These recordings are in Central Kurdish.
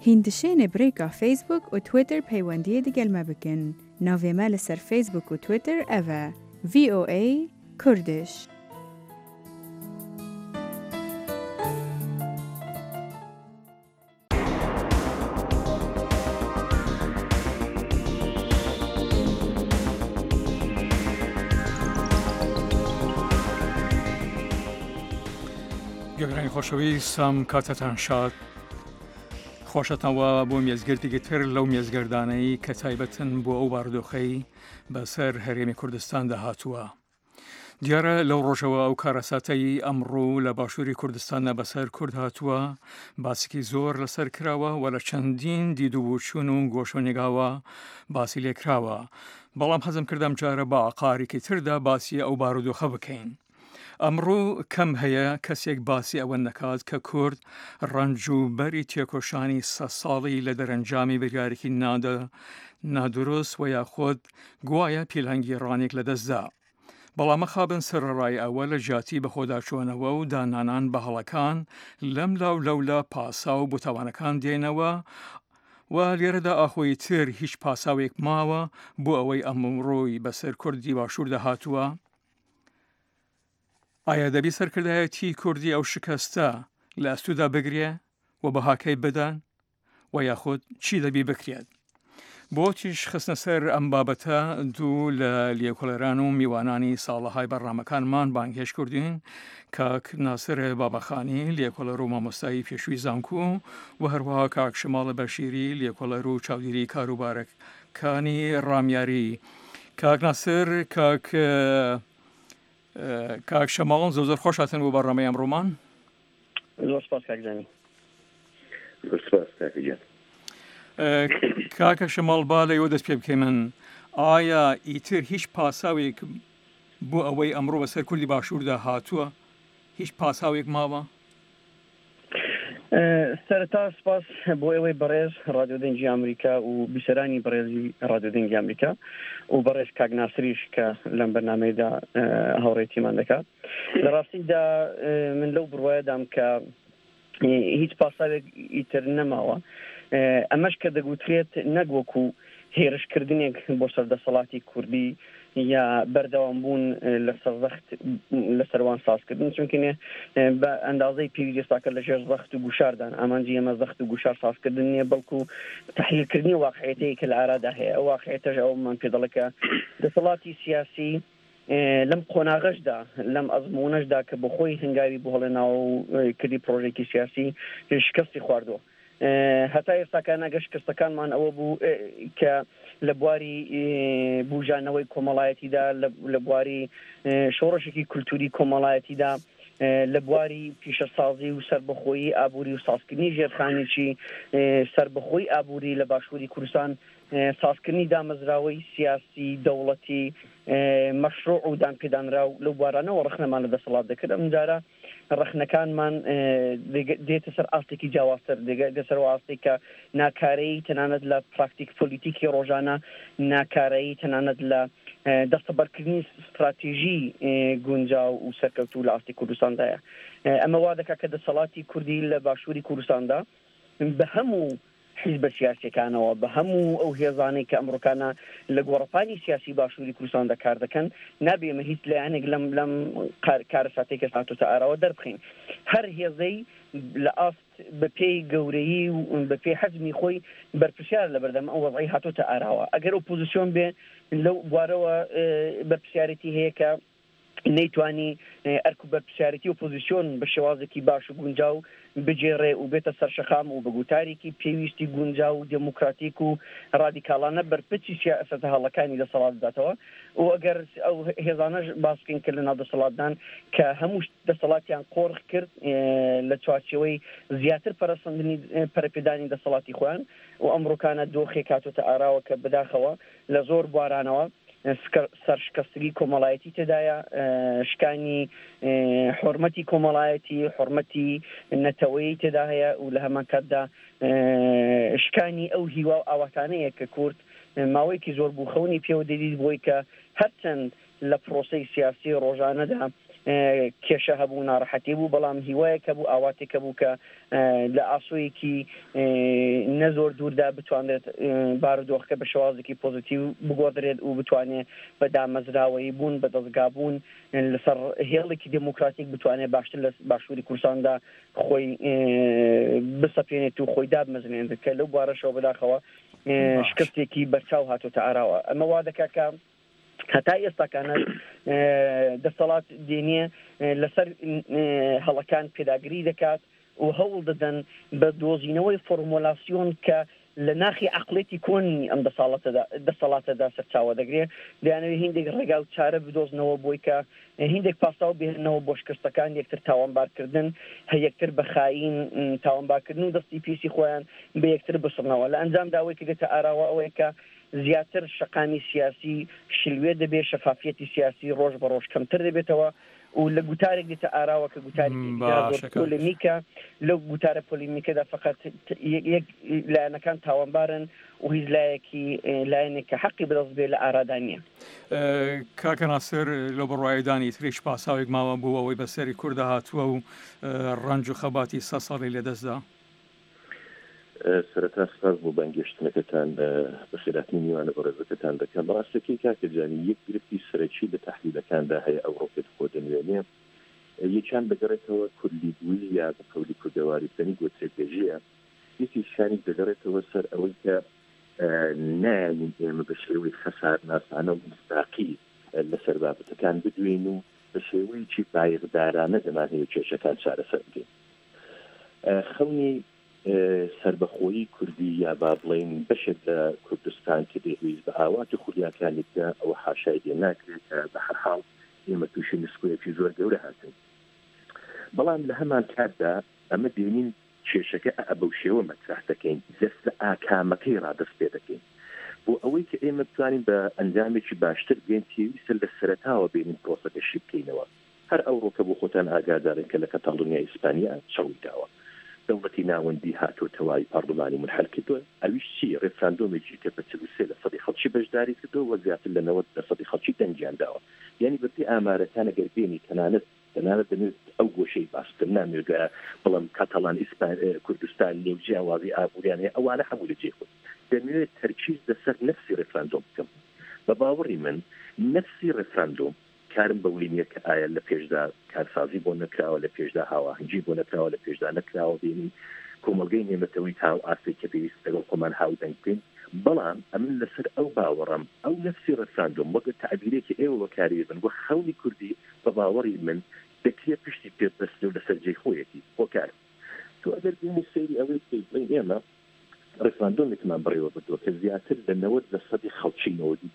هندشين بريكا فيسبوك وتويتر بيواندية ديجل ما بكن نافي مال سر فيسبوك وتويتر أفا VOA كردش. گەگرانی خۆشەویستم کاتتان شاد خۆشەتەوە بۆ مێزگردێکی تر لەو مێزگەردانەی کە تایبەتن بۆ ئەو بارودۆخەی بەسەر هەرێمی کوردستاندا هاتووە. دیارە لەو ڕۆژەوە ئەو کارەساتەی ئەمڕۆ لە باشووری کوردستانە بەسەر کورد هاتووە باسێکی زۆر لەسەر کراوە و لە چەندین دیدوبووچوون و گۆشەنێگاوە باسی لێکراوە، بەڵام حەزم کردم جارە بە ئاقارێکی تردا باسی ئەو بارودۆخە بکەین. ئەمڕۆ کەم هەیە کەسێک باسی ئەوە نەکات کە کورد ڕەنج و بەری تێکۆشانی 100 ساڵی لە دەرەنجامی بریارێکی نادروست و یاخۆت گوایە پیلهەنگی ڕانێک لەدەستدا. بەڵام مەخابن سەرڕای ئەوە لە ژاتی بەخۆداچوونەوە و دانانان بە هەڵەکان لەم لاو لەولە پاسا و بوتەوانەکان دێنەوە و لێرەدا ئاخۆی تر هیچ پاساوێک ماوە بۆ ئەوەی ئەمڕۆی بەسەر کوردی باشووردا هاتووە. ئایا دەبی سەرکردایەتی کوردی ئەو شکستە لە ئەستوودا بگرێ و بە هاکەی بدەن و یاخود چی دەبی بکرێت؟ بۆتیش خستنە سەر ئەم بابەتە دوو لە لێکۆڵەران و میوانانی ساڵەهای بەڕامەکانمان بانگهێش کردین، کاک ناسر بابەخانی لێکۆڵەر و مامۆستایی پێشووی زانکۆ و هەروەها کاک شەماڵ بەشیری لێکۆڵەر و چاودێری کاروبارەکانی ڕامیاری. کاک ناسر، کاک شەماڵ زۆر خۆش هاتن بۆ بەڕامەی ئەمڕۆمان. زۆر سپاس کاکجانی. کاکە شەماڵ با لەیەوە دەست پێ بکەی من، ئایا ئیتر هیچ پاساوێک بۆ ئەوەی ئەمڕۆ بەسەر کوردی باشووردا هاتووە هیچ پاساوێک ماوە؟ سەرەتا سپاس بۆ ئێوەی بەڕێز ڕادیۆ دەنگی ئەمریکا و بیسەرانی بەڕێزی ڕادیۆ دەنگی ئەمریکا و بەڕێز کاک ناسریش کە لەم بەرنامەیەدا هاوڕێتیمان دەکات. لە ڕاستیدا من لەو بڕوایەدام کە هیچ پاساوێک ئیتر نەماوە، ئەمەش کە دەگوترێت نەگوەکو هێرشکردنێک بۆ سەردەسەڵاتی کوردی یا بەردەوامبوون لە سەروان سازکردن، چونکە بە ئەندازەی پێویست ئێستاکە لە ژێر زەخت و گوشاردان ئامانجی ئەمە زەخت و گوشار سازکردن نییە، بەڵکو تەحلیلکردنی واقعیەتەیە کە لە ئارادا هەیە. ئەو واقعیەتەش ئەومان پێ دەڵێ کە دەسەڵاتی سیاسی لەم قۆناغەشدا لەم ئەزموونەشدا کە بە خۆی هەنگاوی بۆ هەڵێناوە و کردی پرۆژێکی سیاسی شکستی خواردووە. هەتا ئێستاکان ئەگە شکستەکانمان ئەوە بوو کە لە بواری بوژانەوەی کۆمەڵایەتیدا، لە بواری شۆڕشێکی کولتوری کۆمەڵایەتیدا، لە بواری پیشەسازی و سەربەخۆیی ئابووری و سازکردنی ژێرخانێکی سەربەخۆیی ئابووری لە باشووری کوردستان، سازکردنی دامەزراوەی سیاسی دەوڵەتی مەشروع و دانپێدانراو لەو بوارانەوە ڕخنەمان لە دەسەڵات دەکرد. ئەم جارە ڕخنەکانمان دێتە سەر ئاستێکی جیاوازتر، دێتە سەر ئاستێک کە ناکارەیی تەنانەت لە پراکتیک پۆلیتیکی ڕۆژانە، ناکارەیی تەنانەت لە دەستەبەرکردنی استراتیژی گونجاو و سەرکەوتوو لە ئاستی کوردستاندایە. ئەمە وا دەکات کە دەسەڵاتی کوردی لە باشووری کوردستاندا بە هەموو حیزبە سیاسیەکانەوە، بە هەموو ئەو هێزانەی کە ئەمڕۆکانە لە گۆڕەپانی سیاسی باشووری کوردستاندا کار دەکەن، نابێمە هیچ لایەنێک لەم کارەساتێک کە هاتوتە ئاراوە دەربخین. هەر هێزەی لە ئاست بە پێی گەورەیی و بە پێی حەزمی خۆی بەرپرسیار لە بەردەم ئەو وەضعی هاتوتە ئاراوە. ئەگەر ئۆپۆزیسیۆن بێ لەو بوارەوە بەرپرسیارەتی هەیە کە نەیتوانی ئەرک و بەرپرسیارەتی ئۆپۆزیسیۆن بە شێوازێکی باش و گونجاو بجێڕێ و بێتە سەرشەخام و بەگوتارێکی پێویستی گونجاو و دموکراتیک و ڕادیکاڵانە بەرپرسی سیاسەتە هەڵەکانی دەسەڵات بداتەوە. و ئەگەر ئەو هێزانەش باسکەین کە لە ناو دەسەڵاتدان کە هەموو دەسەڵاتیان قۆڕخ کرد لە چوارچێوەی زیاتر پەرەسەندنی پەرەپێدانی دەسەڵاتی خۆیان و ئەمڕۆکانە دۆخێک هاتوتە ئاراوە کە بەداخەوە لە زۆر بوارانەوە سەرشکستگی کۆمەڵایەتی تێدایە، شکانی حرمەتی کۆمەڵایەتی، حرمەتی نەتەوەیی تێدا هەیە و لە هەمان کاتدا شکانی ئەو هیوا و ئاواتانەیە کە کورد ماوەیەکی زۆر بووخەونی پێوە دەدید بۆی کە هەرچەند لە پرۆسەی سیاسی ڕۆژانەدا کێشە هەبوو ناڕەحەتی بوو بەڵام هیوایەکە بوو ئاواتێکە بوو کە لە ئاسوویەکی نەزۆر دووردا بتوانێت بارودۆخەکە بە شێوازێکی پۆزیتیو بگۆدرێت و بتوانێت بە دامەزراوەیی بوون بە دەستگابوون لەسەر هێڵێکی دموکراتیک بتوانێت باشتر لە باشووری کوردستاندا خۆی بسەپێنێت و خۆی دابمەزرێنێت کە لەو بوارەشەوە بەداخەوە شکستێکی بەرچاو هاتوۆتە ئاراوە ئەمە وا دەکات کە هەتا ئێستاکانە دەسەڵات دێنیە لەسەر هەڵەکان پێداگیری دەکات و هەوڵ دەدەن بە دۆزینەوەی فۆرمۆلاسیۆن کە لە ناخی عقلێتی کۆنی ئەم دەسەڵاتەدا سەرچاوە دەگرێت دەیانەوێت هیندێک ڕێگا و چارە بدۆزنەوە بۆی کە هیندێک پاساو بهێنەوە بۆ شکستەکان یەکتر تاوانبارکردن یەکتر بە خاین تاوانبارکردن و دەستی پیسی خۆیان بە یەکتر بسڕنەوە لە ئەنجام داوای کە دێتە ئاراوە ئەوەیە کە زیاتر شقامی سیاسی شلوێ دەبێت شەفافیەتی سیاسی ڕۆژ بە ڕۆژ کەمتر دەبێتەوە و لە گوتارێک دێتە ئاراوە کە گوتارێکی پۆلێمیکە لەو گوتارە پۆلێمیکەدا فقط یەک لایەنەکان تاوانبارن و هیچ لایەنێک کە حەقی بەدەست بێت لە ئارادانیە. کاکە ناسر لەو بڕواایدانی تریش پاساوێک ماوە بوو ئەوەی بەسەری کووردە هاتووە و ڕەنج و خەباتی 100 ساڵی لەدەستدا. سەرەتا سپاس بۆ بانگێشتنەکەتان بە خێراتی میوانە بەڕێزەکەتان دەکەم بەڕاستەکەی کاکە جانی یەک گرفتی سەرەکی لە تەحلیلەکاندا هەیە ئەوڕۆپێت خۆ دەنوێنێ یەکیان بەگەڕێتەوە کوردلیبووی یا بە قەولی کوردەواریتنی گۆچێکێژیە یەکی شانی دەگەڕێتەوە سەر ئەوەی کە نایانین ئێمە بە شێوەی خەسار ناسانە و مستاقی لەسەر بابەتەکان بدوێن و بە شێوەیەکی بایغدارانە دەمانهەیە کێشەکان چارەسەر بکەین خەونی سربەخۆیی کوردی یا با بڵێن بەشێک لە کوردستان کە دەهویست بە ئاواتی خولیاکانێکدا ئەوە حاشای لێ ناکرێت بە هەر حاڵ ئێمە تووشی نسکۆیەکی زۆر گەورە هاتن بەڵام لە هەمان کاتدا ئەمە دێنین کێشەکە ئەبەو شێوە مەترح دەکەین دەست ئاکامەکەی ڕادەست پێ دەکەین بۆ ئەوەی کە ئێمە بتوانین بە ئەنجامێکی باشتر بگەین پێویستە لە سەرەتاوە بێنین پرۆسەکەشی بکەینەوە هەر ئەوڕۆکە بۆ خۆتان ئاگادارن کە لە کەتاڵۆنیا ئیسپانیا چڕووی داوە دەوڵەتی ناوەندی هاتۆ تەواوی پارلمانی منحل کردووە ئەویش چی ڕێفراندۆمێکی کە بە 43% خەڵکی بەشداری کردەوە و زیاتر لە 90% خەڵکی دەنگیان داوە یعنی بەپێی ئامارەکان ئەگەر بێنی تەنانەت دەنێت ئەو گۆشەی باشتر نامێگە بەڵام کاتەڵان کوردستان نێوجیاوازی ئابووریان هەیە ئەوانە هەموو لە جێخۆ دەمەوێت تەرکیز لەسەر نەفسی ڕێفراندۆم بکەم بە باوەڕی من نەفسی ڕێفراندۆم کارم بەولی نییە کە ئایا لە پێشدا کارسازی بۆ نەکراوە لە پێشدا هاواهنگی بۆ نەکراوە لە پێشدا نەکراوە بینی کۆمەلگەی نێمەتەوەی تاو ئاسی کە پێویست لەگەڵ خۆمان هاودەنگ بکەین بەڵام ئەمن لەسەر ئەو باوەڕم ئەو نەفسی ڕێفراندۆم وەک تعبیرێکی ئێوە وەکاری بن بۆ خەڵی کوردی بە باوەڕی من دەکرێت پشتی پێبەستە و لەسەر جێی خۆیەتی خۆکار تو ئەگەر بینی سەیری ئەوەی بڵین ئێمە ڕێفراندۆمێکمان بڕێوە بردووە کە زیاتر لە 90% خەڵکی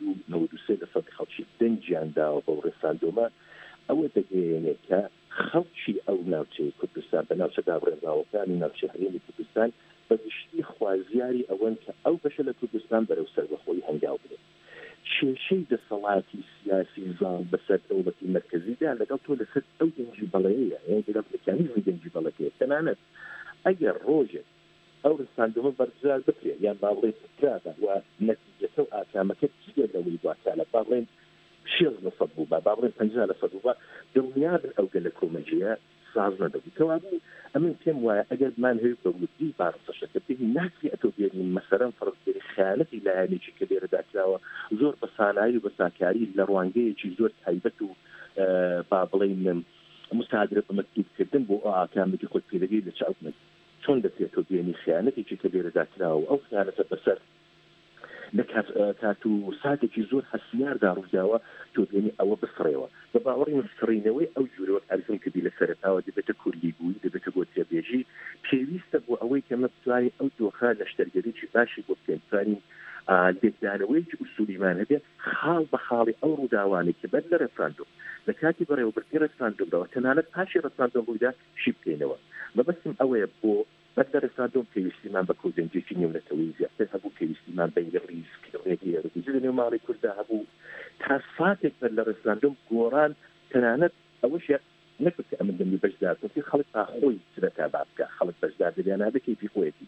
93% خەڵکی دەنگیان داوە بەو ڕێفراندۆمە ئەوە دەگەیەنێت کە خەڵکی ئەو ناوچەی کوردستان بە ناوچەدا ڕێناوەکانی ناوچە هەرێمی کوردستان بەگشتی خوازیاری ئەوەن کە ئەو بەشە لە کوردستان بەرەو سەربەخۆیی هەنگاو بدێت کێشەی دەسەڵاتی سیاسی زان بەسەر دەوڵەتی مرکزیدا لەگەڵ تۆ لەسەر ئەو دەنگی بەڵەیەیە یعنی لەگەڵ مەکانیزمی دەنگی بەڵەکەیە تەنانەت ئەگەر ڕۆژێک ئەو ڕێساندەمە بەرگزار بکرێت یان باڵێ بکراتە و نەتیجەکە و ئاکامەکە چیە لەوەی دواتالە باڵێن 60% بوو باڵێن 50% بوو دڵنیابن ئەو گەلە کۆمەجیە ساز نەدەبوو کەوابوو ئەمن پێم وایە ئەگەر مان هەیە بەوردی بارسەشەکە پێی ناکری ئەتۆ بێنین مەسەرەن فڕستێری خیانەتی لایەنێکی کە لێرەدا کراوە زۆر بە سانایی و بە ساکاری لە ڕوانگەیەکی زۆر تایبەت و با بڵێن مساعدە بە مەکتوبکردن بۆ ئاکامێکی خۆت پێدەگەی لە چاوت چۆن دەکرێتەوە بێنی خیانەتێکی کە لێرەدا کراوە ئەو خیانەتە بەسەر لە کات و ساتێکی زۆر هەسیاردا ڕووداوە تۆ بێنی ئەوە بفڕێەوە بە باوەڕی مفکڕینەوەی ئەو جوورەوە ئەرزم کردی لە سەرەتاوە دەبێتە کوردلیبووی دەبێتە گۆچێبێژی پێویستە بۆ ئەوەی کە ئەمە بتوانین ئەو دۆخە لە شتەرگەریی باشی بۆ بکەین بتوانین لێکدانەوەیکی ئوسولیمان هەبێت خاڵ بە خاڵی ئەو ڕووداوانی کە بەر لە ڕێفراندۆم لە کاتی بەڕێوەبردنی ڕێفراندۆمەوە تەنانەت پاشی ڕێفراندۆم ڕوویدا شی بکەینەوە مەبەستم ئەوەیە بۆ بەر لە ڕێفراندۆم پێویستیمان بە کۆدەنجێکی نێونەتەوەی زیاتر هەبوو پێویستیمان بەنگە ڕیزکردنێکی یاریزی لە نێو ماڵی کورددا هەبوو تا ساتێک بەر لە ڕێفراندۆم گۆڕان تەنانەت ئەوەش نەکرد ئەمە دەمی بەشدار خەڵک ئاخۆی سرەتا بابکە خەڵک بەشدار دەبیانە بکەیفی خۆیەتی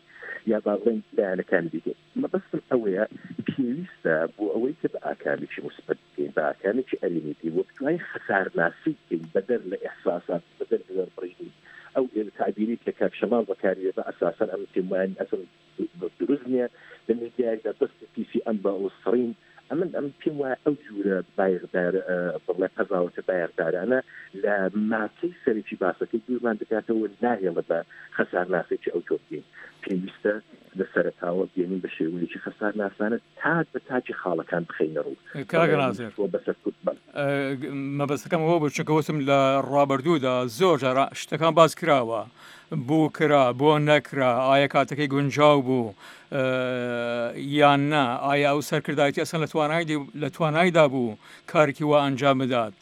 یا باڵێن لایەنەکان دیکە مەبەستم ئەوەیە پێویستە بۆ ئەوەی کە بە ئاکامێکی مثبت بکەین بە ئاکامێکی ئەلیمیتی وە بتوانین خەسارناسی بکەین بەدەر لە ئیحساسات بەدەر لە بڕینی ئەو تعبیری کە کاک شەماڵ بەکارێ بە ئەساسەن ئەم تێموان ئەسڵ دروست نییە لە میدیایدا دەستی پیسی ئەم بە ئۆسڕین ئەم پێم وایە ئەو جورە بایغدار بڵێ قەزاوەتە بایغدارانە لە ماچەی سەرێکی باسەکەی دوورمان دەکاتەوە ناهێڵە بە خەسارناسێکی ئەو تۆ بکەین پێویستە لە سەرەتاوە بێنین بە شێوەیەکی خەسارناسانە تا بە تاجی خاڵەکان بخەینە ڕوو بەسەر فوتبال مەبەستەکەم ئەوە بوو چونکە وتم لە ڕابردوودا زۆر جارە شتەکان باز کراوە بوو کرا بۆ نەکرا ئایا کاتەکەی گونجاو بوو یان نا ئایا ئەو سەرکردایەتی ئەسەن لە توانایدا بوو کارێکی وا ئەنجام بدات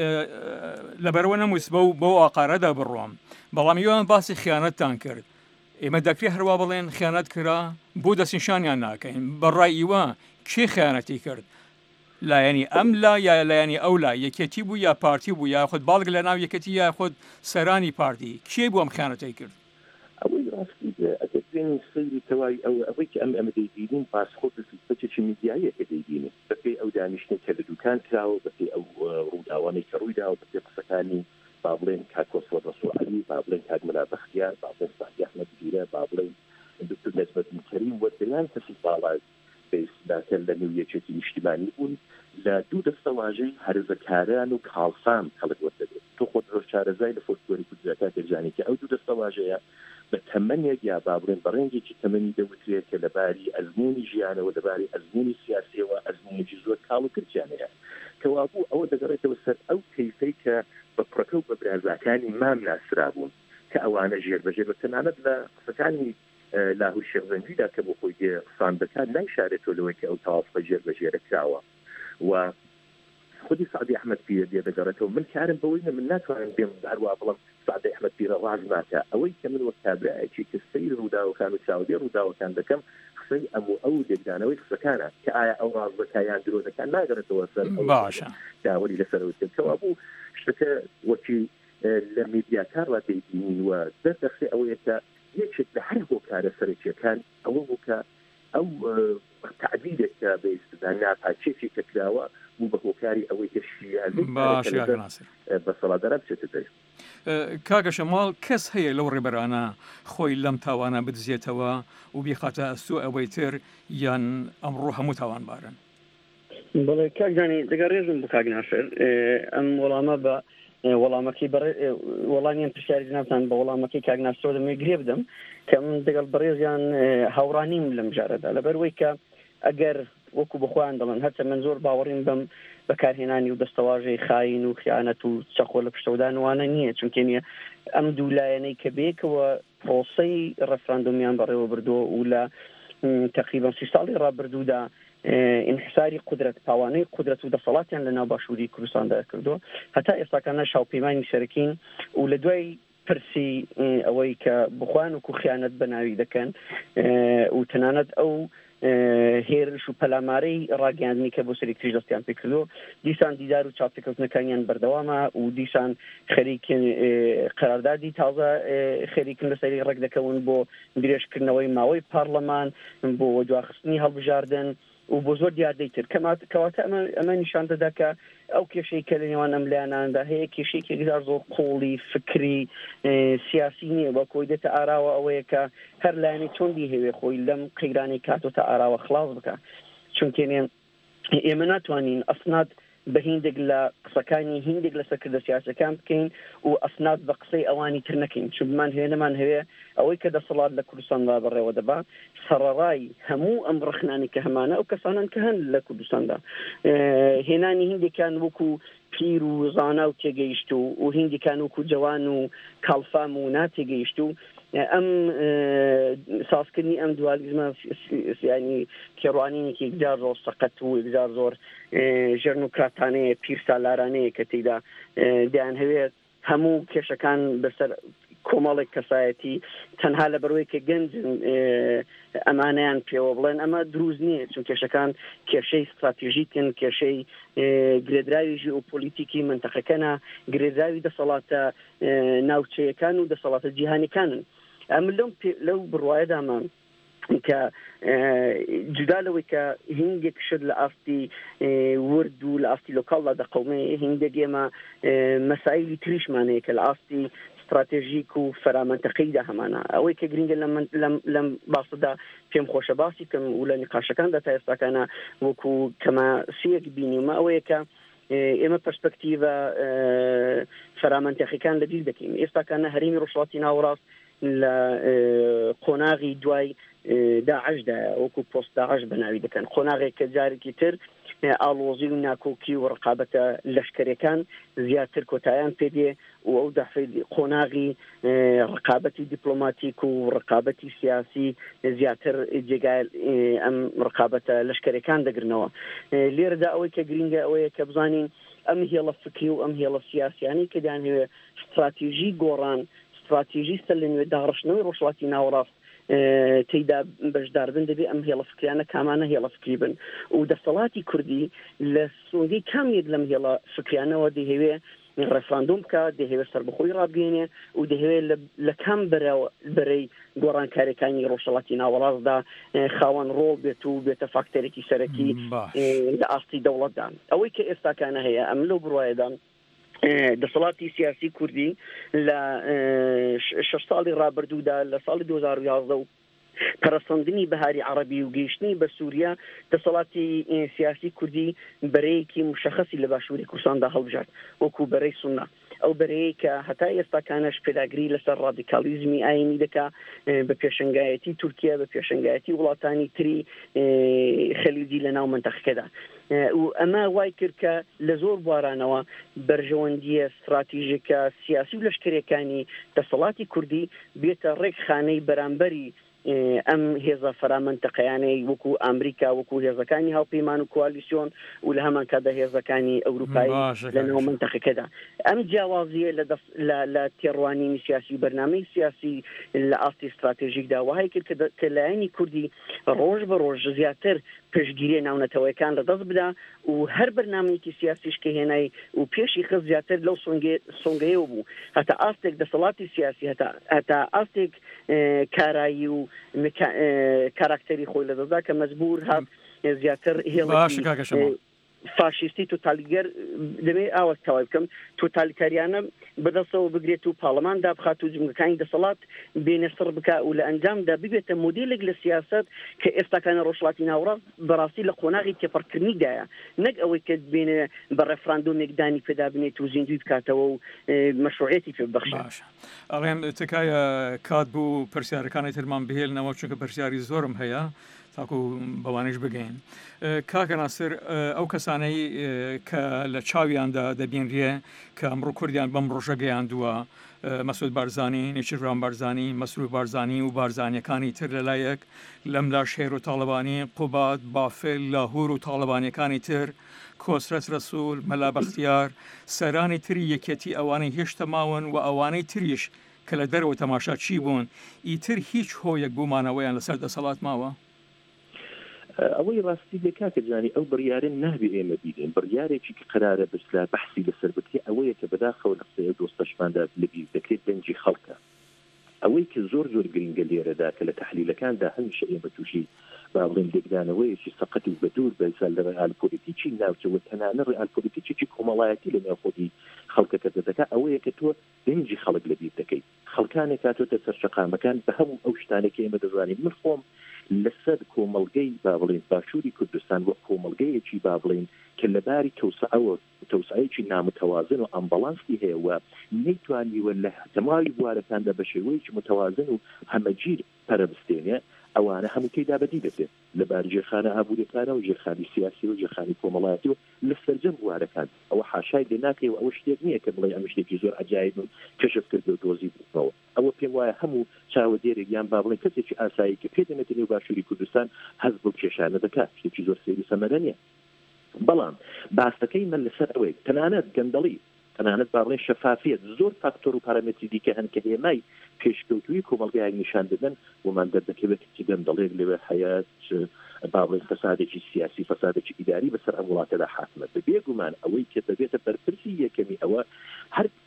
لەبەرەوە نەمویست بەو ئاقارەدا بڕۆم بەڵام یۆیان باسی خیانەتتان کرد ئێمە دەکرێت هەروە بڵێن خیانەت کرا بۆ دەستنیشانیان ناکەین بەڕای ئیوە کێ خیانەتی کرد لایەنی ئەم لا یا لایەنی ئەو لا یەکێتی بوو یا پارتی بوو یا خۆت باڵگ لە ناو یەکەتی یا خۆت سەرانی پارتی کێ بوو ئەم خیانەتەی کرد ئەوەی ڕاستی ئەگەر سەیری تەواوی ئەوەی کە ئەمە دەیبینین پاسخۆ بەچێکی میدیاییەکە دەیبینین بەپێی ئەو دانیشتێک کە لە دوکان کراوە بەپێی ئەو ڕووداوانەی کە ڕوویداوە بەپێی قسەکانی با بڵێن کاک کۆسوە ڕەسوعەلی با بڵێن کاک مەلا بەختیار با بڵێن ساعتی ئەحمەد گیرە با بڵێن دکتۆر نەجمەدین کەریم وەدەیان کەسی باڵای بەیستاکە لە نێویەکێتی نیشتیمانی بوون لە دوو دەستە واژەی هەرزەکاران و کاڵسان خەڵک وەردەبێت تۆ خۆت ڕۆژ چارەزای لە فۆلکلۆری کوردیەکە دەزانی کە ئەو دوو دەستە واژەیە بە تەمەنێک یا با بڵێن بەڕێنگێکی تەمەنی دەوترێت کە لەباری ئەزمموی ژیانەوە لەباری ئەزمموی سیاسیەوە ئەزممویی زۆر کاڵ و کرجیانەیە کەوا بوو ئەوە دەگەڕێتەوە سەر ئەو کەیفەی کە بە پڕەکە و بە برازاکانی مام ناسرا بوون کە ئەوانە ژێربەژێر بە تەنانەت لە قسەکانی لاهور شێخزەنجیدا کە بۆ خۆی قسان دەکات نایشارێتەوە لەوەی کە ئەو تاوافقە ژێربەژێرە کراوە و خودی سعدی ئەحمەد پیر دەگەڕێتەوە من کارم بەوەی من ناتوانم بێم هەروە بڵم سعدی ئەحمەد پیرە ڕاز ناکە ئەوەی کە من وەک تابعەیەکی کە سەیر ڕووداوەکان و چاودێ ڕووداوەکان دەکەم قسەی ئەو لێکدانەوەی قسەکانە کە ئایا ئەو ڕازەکەیان درۆزەکان ناگەڕێتەوە سەر باشە داوەری لەسەرەوەکەوە بوو شتەکە وەکی لە میدیاکار ڕاتێبینین و دەردەخی ئەوەیە کە یەکێک لە هەر هۆکارە سەرەکیەکان ئەوە بوو کە ئەو تعبیرێک کە بە ئیستدا ناپاچێکی کە کراوە بوو بە هۆکاری ئەوەی کە شیعەتی بەسەڵاتدارا بچێتە دەر کاکە شەماڵ کەس هەیە لەو ڕێبەرانە خۆی لەم تاوانە بدزێتەوە و بیخاتە ئەستوو ئەوەی تر یان ئەمڕۆ هەموو تاوانبارن بەڵێ کاکجانی دەگەڕێژم بۆ کاک ناسر ئەم وەڵامە بە وەڵامەکەی وەڵامیان پرسیاری ناوتان بە وەڵامەکەی کاک ناسرۆ دەمێ گرێ بدەم کە من دەگەڵ بەڕێزیان هاوڕانیم لەم جارەدا لەبەرەوەی کە ئەگەر وەکو بخۆیان دەڵێن هەرچە من زۆر باوەڕیم بەم بەکارهێنانی و دەستەواژەی خاین و خیانەت و چەخۆ لە پشتەودانوانە نییە چونکە نییە ئەم دوو لایەنەی کە بێکەوە پرۆسەی ڕەفراندۆمیان بەڕێوە بردووە و لە تقریبا 30 ساڵی ڕابردوودا انحساری قدرت پاوانەی قدرت و دەسەڵاتیان لە ناو باشووری کوردستاندا کردووە هەتا ئێستاکانە شاوپەیمانی سەرەکین و لە دوای پرسی ئەوەی کە بخوان و خیانەت بەناوی دەکەن و تەنانەت ئەو هێرش و پەلامارەی ڕاگەاندنی کە بۆ سەرێکتریش دەستیان پێ کردو دیسان دیدار و چاپێکەوتنەکانیان بەردەوامە و دیسان خەریکن قەراردادی تازە خەریکن لەسەری ڕێک دەکەون بۆ درێژکردنەوەی ماوەی پارلەمان بۆ وەجواخستنی هەڵبژاردن و بۆ زۆر دیاردەیتر کەواتە ئەمە نیشان دەدا کە ئەو کێشەی کە لە نێوان ئەم لایەناندا هەیە کێشەیەکی گزار زۆر قوڵی فکری سیاسی نییە بە کۆی دێتە ئاراوە ئەوەیە کە هەر لایەنی چۆندی هەوێ خۆی لەم قەیرانی کاتۆتە ئاراوە خلاص بکە چونکە ئێمە ناتوانین ئەسناد بە هیندێک لە قسەکانی هیندێک لە سەرکردە سیاسەکان بکەین و ئەسناد بە قسەی ئەوانی تر نەکەین چون بمان هێنەمان هەوێ ئەوەی کە دەسەڵات لە کوردستاندا بەڕێوە دەبا سەرەڕای هەموو ئەم ڕخنانی کە هەمانە ئەو کەسانان کە هەن لە کوردستاندا هێنانی هیندێکان وەکو پیر و زانا و تێگەیشت و هیندێکان وەکو جوان و کاڵفام و ناتێگەیشت و ئەم سازکردنی ئەم دوالیزمە ینی کێڕوانینێکی ئێکجار زۆر سەقەت و ئێکجار زۆر ژێرنوکراتانەیە پیرسالارانەیە کە تێیدا دەیان هەوێت هەموو کێشەکان بەسەر کۆمەڵێک کەسایەتی تەنها لە بەروەی کە گەنج ئەمانەیان پێوە بڵێن ئەمە دروست نییە چون کێشەکان کێشەی استراتیژیکن کێشەی گرێدراوی ژیئۆپۆلیتیکی منتەقەکەنە گرێدراوی دەسەڵاتە ناوچەیەکان و دەسەڵاتە جیهانیەکانن ئەمە لەو بڕوایەدامان کە جودا لەوەی کە هینگێک شت لە ئاستی ورد و لە ئاستی لۆکاڵدا دەقەومێ هینگێک ئێمە مەسائلی تریشمانەیە کە لە ئاستی استراتێژیک و فەرامەنتەقەیدا هەمانە ئەوەی کە گرنگە لەم باسەدا پێم خۆشە باسی کەم و لە نیقاشەکاندا تا ئێستاکانە وەکو کەماسیەک بینیمە ئەوەیە کە ئێمە پەرسپەکتیڤە فەرامەنتەقیەکان لەبیر دەکەین ئێستاکانە هەرێمی ڕۆژهەڵاتی ناوەڕاست لە قۆناغی دوای داعشدا وەکو پۆست داعش بەناوی دەکەن قۆناغێک کە جارێکی تر ئاڵۆزی و ناکۆکی و ڕقابەتە لەشکرەکان زیاتر کۆتاییان پێدێ و ئەو دەفعی قۆناغی ڕقابەتی دیپلۆماتیک و ڕقابەتی سیاسی زیاتر جێگای ئەم ڕقابەتە لەشکرەکان دەگرنەوە لێرەدا ئەوەی کە گرنگە ئەوەیە کە بزانین ئەم هێڵە فکری و ئەم هێڵە سیاسیانی کە دەیانهەوێ استراتیژی گۆڕان استراتیژی سەر لە نوێ داڕشتنەوەی ڕۆژهەڵاتی ناوەڕاست تێیدا بەشداربن دەبێ ئەم هێڵە فکریانە کامانە هێڵە فکری بن و دەسەڵاتی کوردی لە سۆنگەی کامێک لەم هێڵە فکریانەوە دەیهەوێ ڕێفراندۆم بکە دەهەوێت سەربەخۆی ڕابگەێنێ و دەهەوێت لە کام بەرەی گۆڕانکاریەکانی ڕۆژهەڵاتی ناوەڕاستدا خاوەن ڕۆڵ بێت و بێتە فاکتەرێکی سەرەکی لە ئاستی دەوڵەتدا ئەوەی کە ئێستاکانە هەیە ئەم لەو بڕواایەدا دەسەڵاتی سیاسی کوردی لە 6 ساڵی ڕابردوودا لە ساڵی 2011 و پەرەسەندنی بەهاری عەرەبی و گەیشتنی بە سووریا دەسەڵاتی سیاسی کوردی بەرەیەکی مشەخەسی لە باشووری کوردستاندا هەڵبژارد وەکو بەرەی سوننا ئەو بەرەیە کە هەتا ئێستاکانەش پێداگری لەسەر ڕادیکالیزمی ئاینی دەکا بە پێشنگایەتی تورکیا بە پێشنگایەتی وڵاتانی تری خەلیجی لە ناو منتەقەکەدا و ئەمە وای کرد کە لە زۆر بوارانەوە بەرژەوەندیە استراتیژیکە سیاسی و لەشکرەکانی دەسەڵاتی کوردی بێتە ڕێکخانەی بەرامبەری ئەم هێزە فەرامەنتەقەیانەی وەکو ئەمریکا وەکو هێزەکانی هاوپەیمان و کوالیسیۆن و لە هەمان کادا هێزەکانی ئەوروپایی لە ناو منتەقەکەدا ئەم جیاوازیە لە تێڕوانینی سیاسی بەرنامەی سیاسی لە ئاستی استراتێژیکدا وهای کرد کە لایەنی کوردی ڕۆژ بە ڕۆژ زیاتر پێشگیری ناونەتەوەیەکان لەدەست بدا و هەر بەرنامەیەکی سیاسیش کە هێنای و پێشی خست زیاتر لەو سۆنگەیەوە بوو هەتا ئاستێک دەسەڵاتی سیاسی هەتا ئاستێک کارایی و کاراکتەری خۆی لەدەستدا کە مەجبور هات زیاتر هێڵی فاشیستی توتالیگەر دەبێ ئاوە تەواو بکەم توتالیتاریانە بەدەستەوە بگرێت و پاڵەماندا بخات و جملەکانی دەسەڵات بێنەسڕ بکە و لە ئەنجامدا ببێتە مۆدێلێک لە سیاست کە ئێستاکانە ڕۆژهەڵاتی ناوەڕاست بەڕاستی لە قۆناغی تێپەڕکردنیدایە نەک ئەوەی کە بێنە بە ڕێفراندۆمێک دانی پێدا بنێت و زیندوی بکاتەوە و مەشروعیەتی پێ ببەخشێت. ئەڵێم تکایە کات بوو پرسیارەکانی ترمان بهێڵنەوە چونکە پرسیاری زۆرم هەیە تاکو بەوانش بگەین کاکە ناسر ئەو کەسانەی کە لە چاویاندا دەبینرێ کە ئەمڕۆ کوردیان بەم ڕۆژە گەیاندووە مەسعود بارزانی نێچیروان بارزانی مەسرور بارزانی و بارزانیەکانی تر لەلایەک لەملا شێر و تاڵبانی قوبات بافل لاهور و تاڵبانیەکانی تر کۆسرەت ڕەسوول مەلا بەختیار سەرانی تری یەکێتی ئەوانەی هێشتا ماون و ئەوانەی تریش کە لە دەرەوە تەماشا چی بوون ئیتر هیچ هۆیەک بوومانەوەیان لەسەر دەسەڵات ماوە ئەوەی ڕاستی دەکاتە جانی ئەو بڕیارە نابێ ئێمە بیدەین بڕیارێکی کە قرارە بەسلا بەحسی لەسەر بکرێ ئەوەیە کە بەداخەوە لە قسەیە دۆستەشماندا لەبیر دەکرێت دەنجی خەڵکە ئەوەی کە زۆر گرنگە لێرەدا کە لە تەحلیلەکاندا هەمیشە ئێمە تووشی باڵێن لێکدانەوەیەکی سەقەتی بەدوور بەسال لە ڕێال پۆلیتیکی ناوچەوە تەنانە ڕێال پۆلیتیکی کۆمەڵایەتی لە نێوخۆی خەڵکەکە دەکات ئەوەیە کە تۆ دەنجی خەڵک لەبیر دەکەیت خەڵکانێک کاتۆتە سەرچەقامەکان بە هەموو ئەو شتانێکی ئێمە دەزانین من خۆم لەسەر کۆمەڵگەی با بڵێن باشووری کوردستان وە کۆمەڵگەیەکی با بڵێن کە لەباری تەوسعەیەکی نامتەوازن و ئەمبەڵانسی هەیە و نەیتوانیوە لە تەماوی بوارەکاندا بە شێوەیەکی متەوازن و هەمەگیر پەرەبستێنێ ئەوانە هەموو تێدا بەدی دەبێت لەبار جێخانە ئابوووریەکانە و جێخانی سیاسی و جێخانی کۆمەڵایەتی و لە سەرجەم بوارەکان ئەوە حاشای لێ ناکەی و ئەوە شتێک نییە کە بڵێ ئەم شتێکی زۆر عەجایب و کەشف کرد و دۆزی بووەوە ئەوە پێم وایە هەموو چاوەدێرێک یان با بڵێن کەسێکی ئاسایی کە پێدەمێت لێو باشووری کوردستان هەز بۆ کێشانە دەکات شتێکی زۆر سێری سەمەرە نییە بەڵام باستەکەی من لەسەر ئەوەی تەنانەت گەندەڵی تەنانەت با بڵێن شەفافیت زۆر فاکتۆر و پارامێتری دیکە هەن کە هێمای پێشکەوتوی کۆمەڵگەیان نیشان دەدەن ومان دەردەکەوێت گەندەڵێک لەوێ حیات با بڵێن فەسادێکی سیاسی فەسادێکی ئیداری بەسەر ئەم وڵاتەدا حاکمە بێگومان ئەوەی کە دەبێتە بەرپرسی یەکەمی ئەوە هەر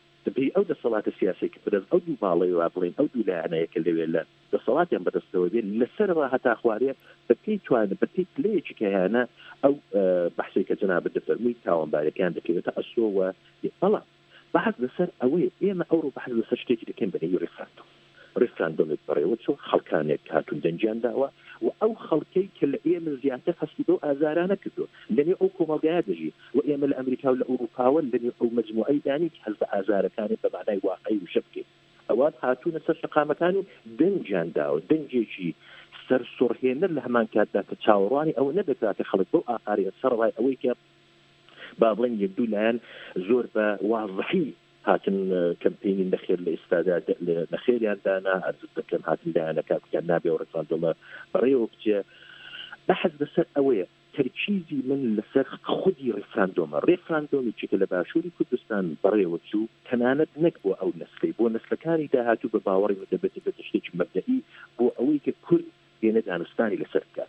پێی ئەو دەسەڵاتە سیاسی کە بەدەست ئەو دوو باڵی وا بڵین ئەو دوو لایەنەیەکە لەوێ لە دەسەڵاتیان بەدەستەوە بێت لەسەرەوە هەتا خوارێ بەپێی توانە بەپێی پلەیەکی کەیانە ئەو بەحسەی کە جەنابەت دەفەرمووی تاوانبارەکان دەکەوێتە ئەسۆوە بەڵام بەحث لەسەر ئەوەیە ئێمە ئەوڕۆ بەحث لەسەر شتێکی دەکەین بەنێوی ڕێفراندۆمێک بڕێوە چۆن خەڵکانێک هاتوون دەنجیان داوە و ئەو خەڵکەی کە لە ئێمە زیاتر هەستی بۆ ئازارانە کردو لەنێ ئەو کۆمەڵگایە دەژی و ئێمە لە ئەمریکا و لە ئەوروپاوە لەنێ ئەو مجموعەی دانی کە هەز بە ئازارەکانی بە معنای واقعی و شەبکەین ئەوان هاتوونە سەر شەقامەکان و دەنجیان داوە دەنجێکی سەر سڕهێنەر لە هەمان کاتدا کە چاوەڕوانی ئەوە نەدەکراتە خەڵک بۆ ئاقارێ سەرڕای ئەوەی کە با بڵێن یەک دوو لایەن زۆر بە واضحی هاتن کەمپینی نەخێر لە ئێستادا نەخێریان دانا ئەرز دەکەن هاتن لایەنەکە بکەن نابێ و ڕێفراندۆمە بەڕێوە بچێ بەحث بەسەر ئەوەیە تەرکیزی من لەسەر خودی ڕێفراندۆمی چکە لە باشووری کوردستان بەڕێوە چوو تەنانەت نەک بۆ ئەو نسلی بۆ نسلەکانی داهاتوو بە باوەڕی دەبێت بە شتێکی مەبدەئی بۆ ئەوەی کە کورد بێنە دانوستانی لەسەر بکات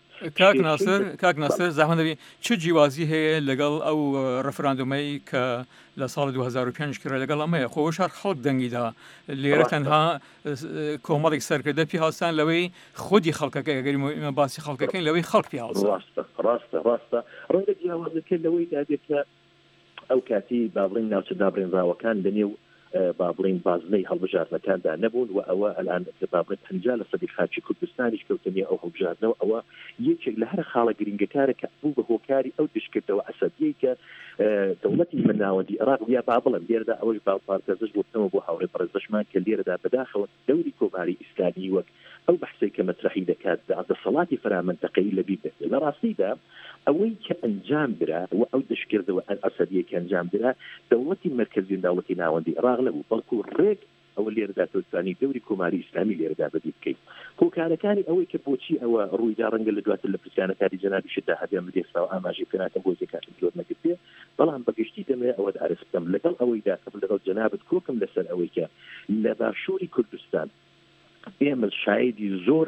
کاک ناسر زەحمەت دەبێت چ جیوازی هەیە لەگەڵ ئەو ڕەفراندۆمەی کە لە ساڵی 2005 کرا لەگەڵ ئەمەیە خۆش هەر خەڵک دەنگیدا لێرە تەنها کۆمەڵێک سەرکردە پێ هاوسان لەوەی خودی خەڵکەکە ئەگەری ئمە باسی خەڵکەکەین لەوەی خەڵک پێ هاوسان ڕاستە ڕەنگە جیاوازەکە لەوەی دادێت کە ئەو کاتی با بڵین ناوچە دابڕێنراوەکان لەنێو با بڵین بازنەی هەڵبژاردنەکاندا نەبوون و ئەوە ئەلان با بڵێن 50% خاچی کوردستانیش کەوتنی ئەو هەڵبژاردنەوە ئەوە یەکێک لە هەر خاڵە گرنگەکارە کە بوو بە هۆکاری ئەو دشکردەوە ئەسەدیەی کە دەوڵەتی مناوەندی عێراق یا با بڵێن لێرەدا ئەوەش با پارتێزش بۆتەوە بۆ هاوڕێ بەڕێزەشمان کە لێرەدا بەداخەوە دەوری کۆماری ئیسلامی وەک ئەو بەحسەی کە مەطرحی دەکات دەسەڵاتی فەرامەنتەقەیی لەبیر بێت لە ڕاستیدا ئەوەی کە ئەنجام درا و ئەو دشکردەوە ئەسەدیە کە ئەنجام درا دەوڵەتی مرکزی دەوڵەتی ناوەندی عێراق نەبوو بەڵکو ڕێک ئەوە لێرەدا توانانی دەوری کۆماری ئیسلامی لێرەدا بەدی بکەیت هۆکارەکانی ئەوەی کە بۆچی ئەوە ڕوویدا ڕەنگە لە دواتر لە پرسیانەکانی جەنابی شدا هەبێم دێستا و ئاماژەی پێناکەم بۆ زیکاتم زۆر نەگرتێ بەڵام بەگشتی دەمێ ئەوە ئارز بکەم لەگەڵ ئەوەیدا لەگەڵ جەنابەت کۆکم لەسەر ئەوەی کە لە باشووری کوردستان ئێمە شایدی زۆر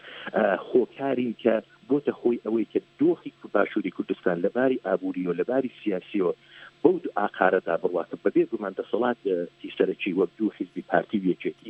خۆکاری کە بۆتە خۆی ئەوەی کە دۆخی باشووری کوردستان لەباری ئابووری و لەباری سیاسیەوە بەو ئاقارەدا بڕواتە بەبێ گومان دەسەڵات سەرەکی وەک دوو حیزبی پارتی وێچێتی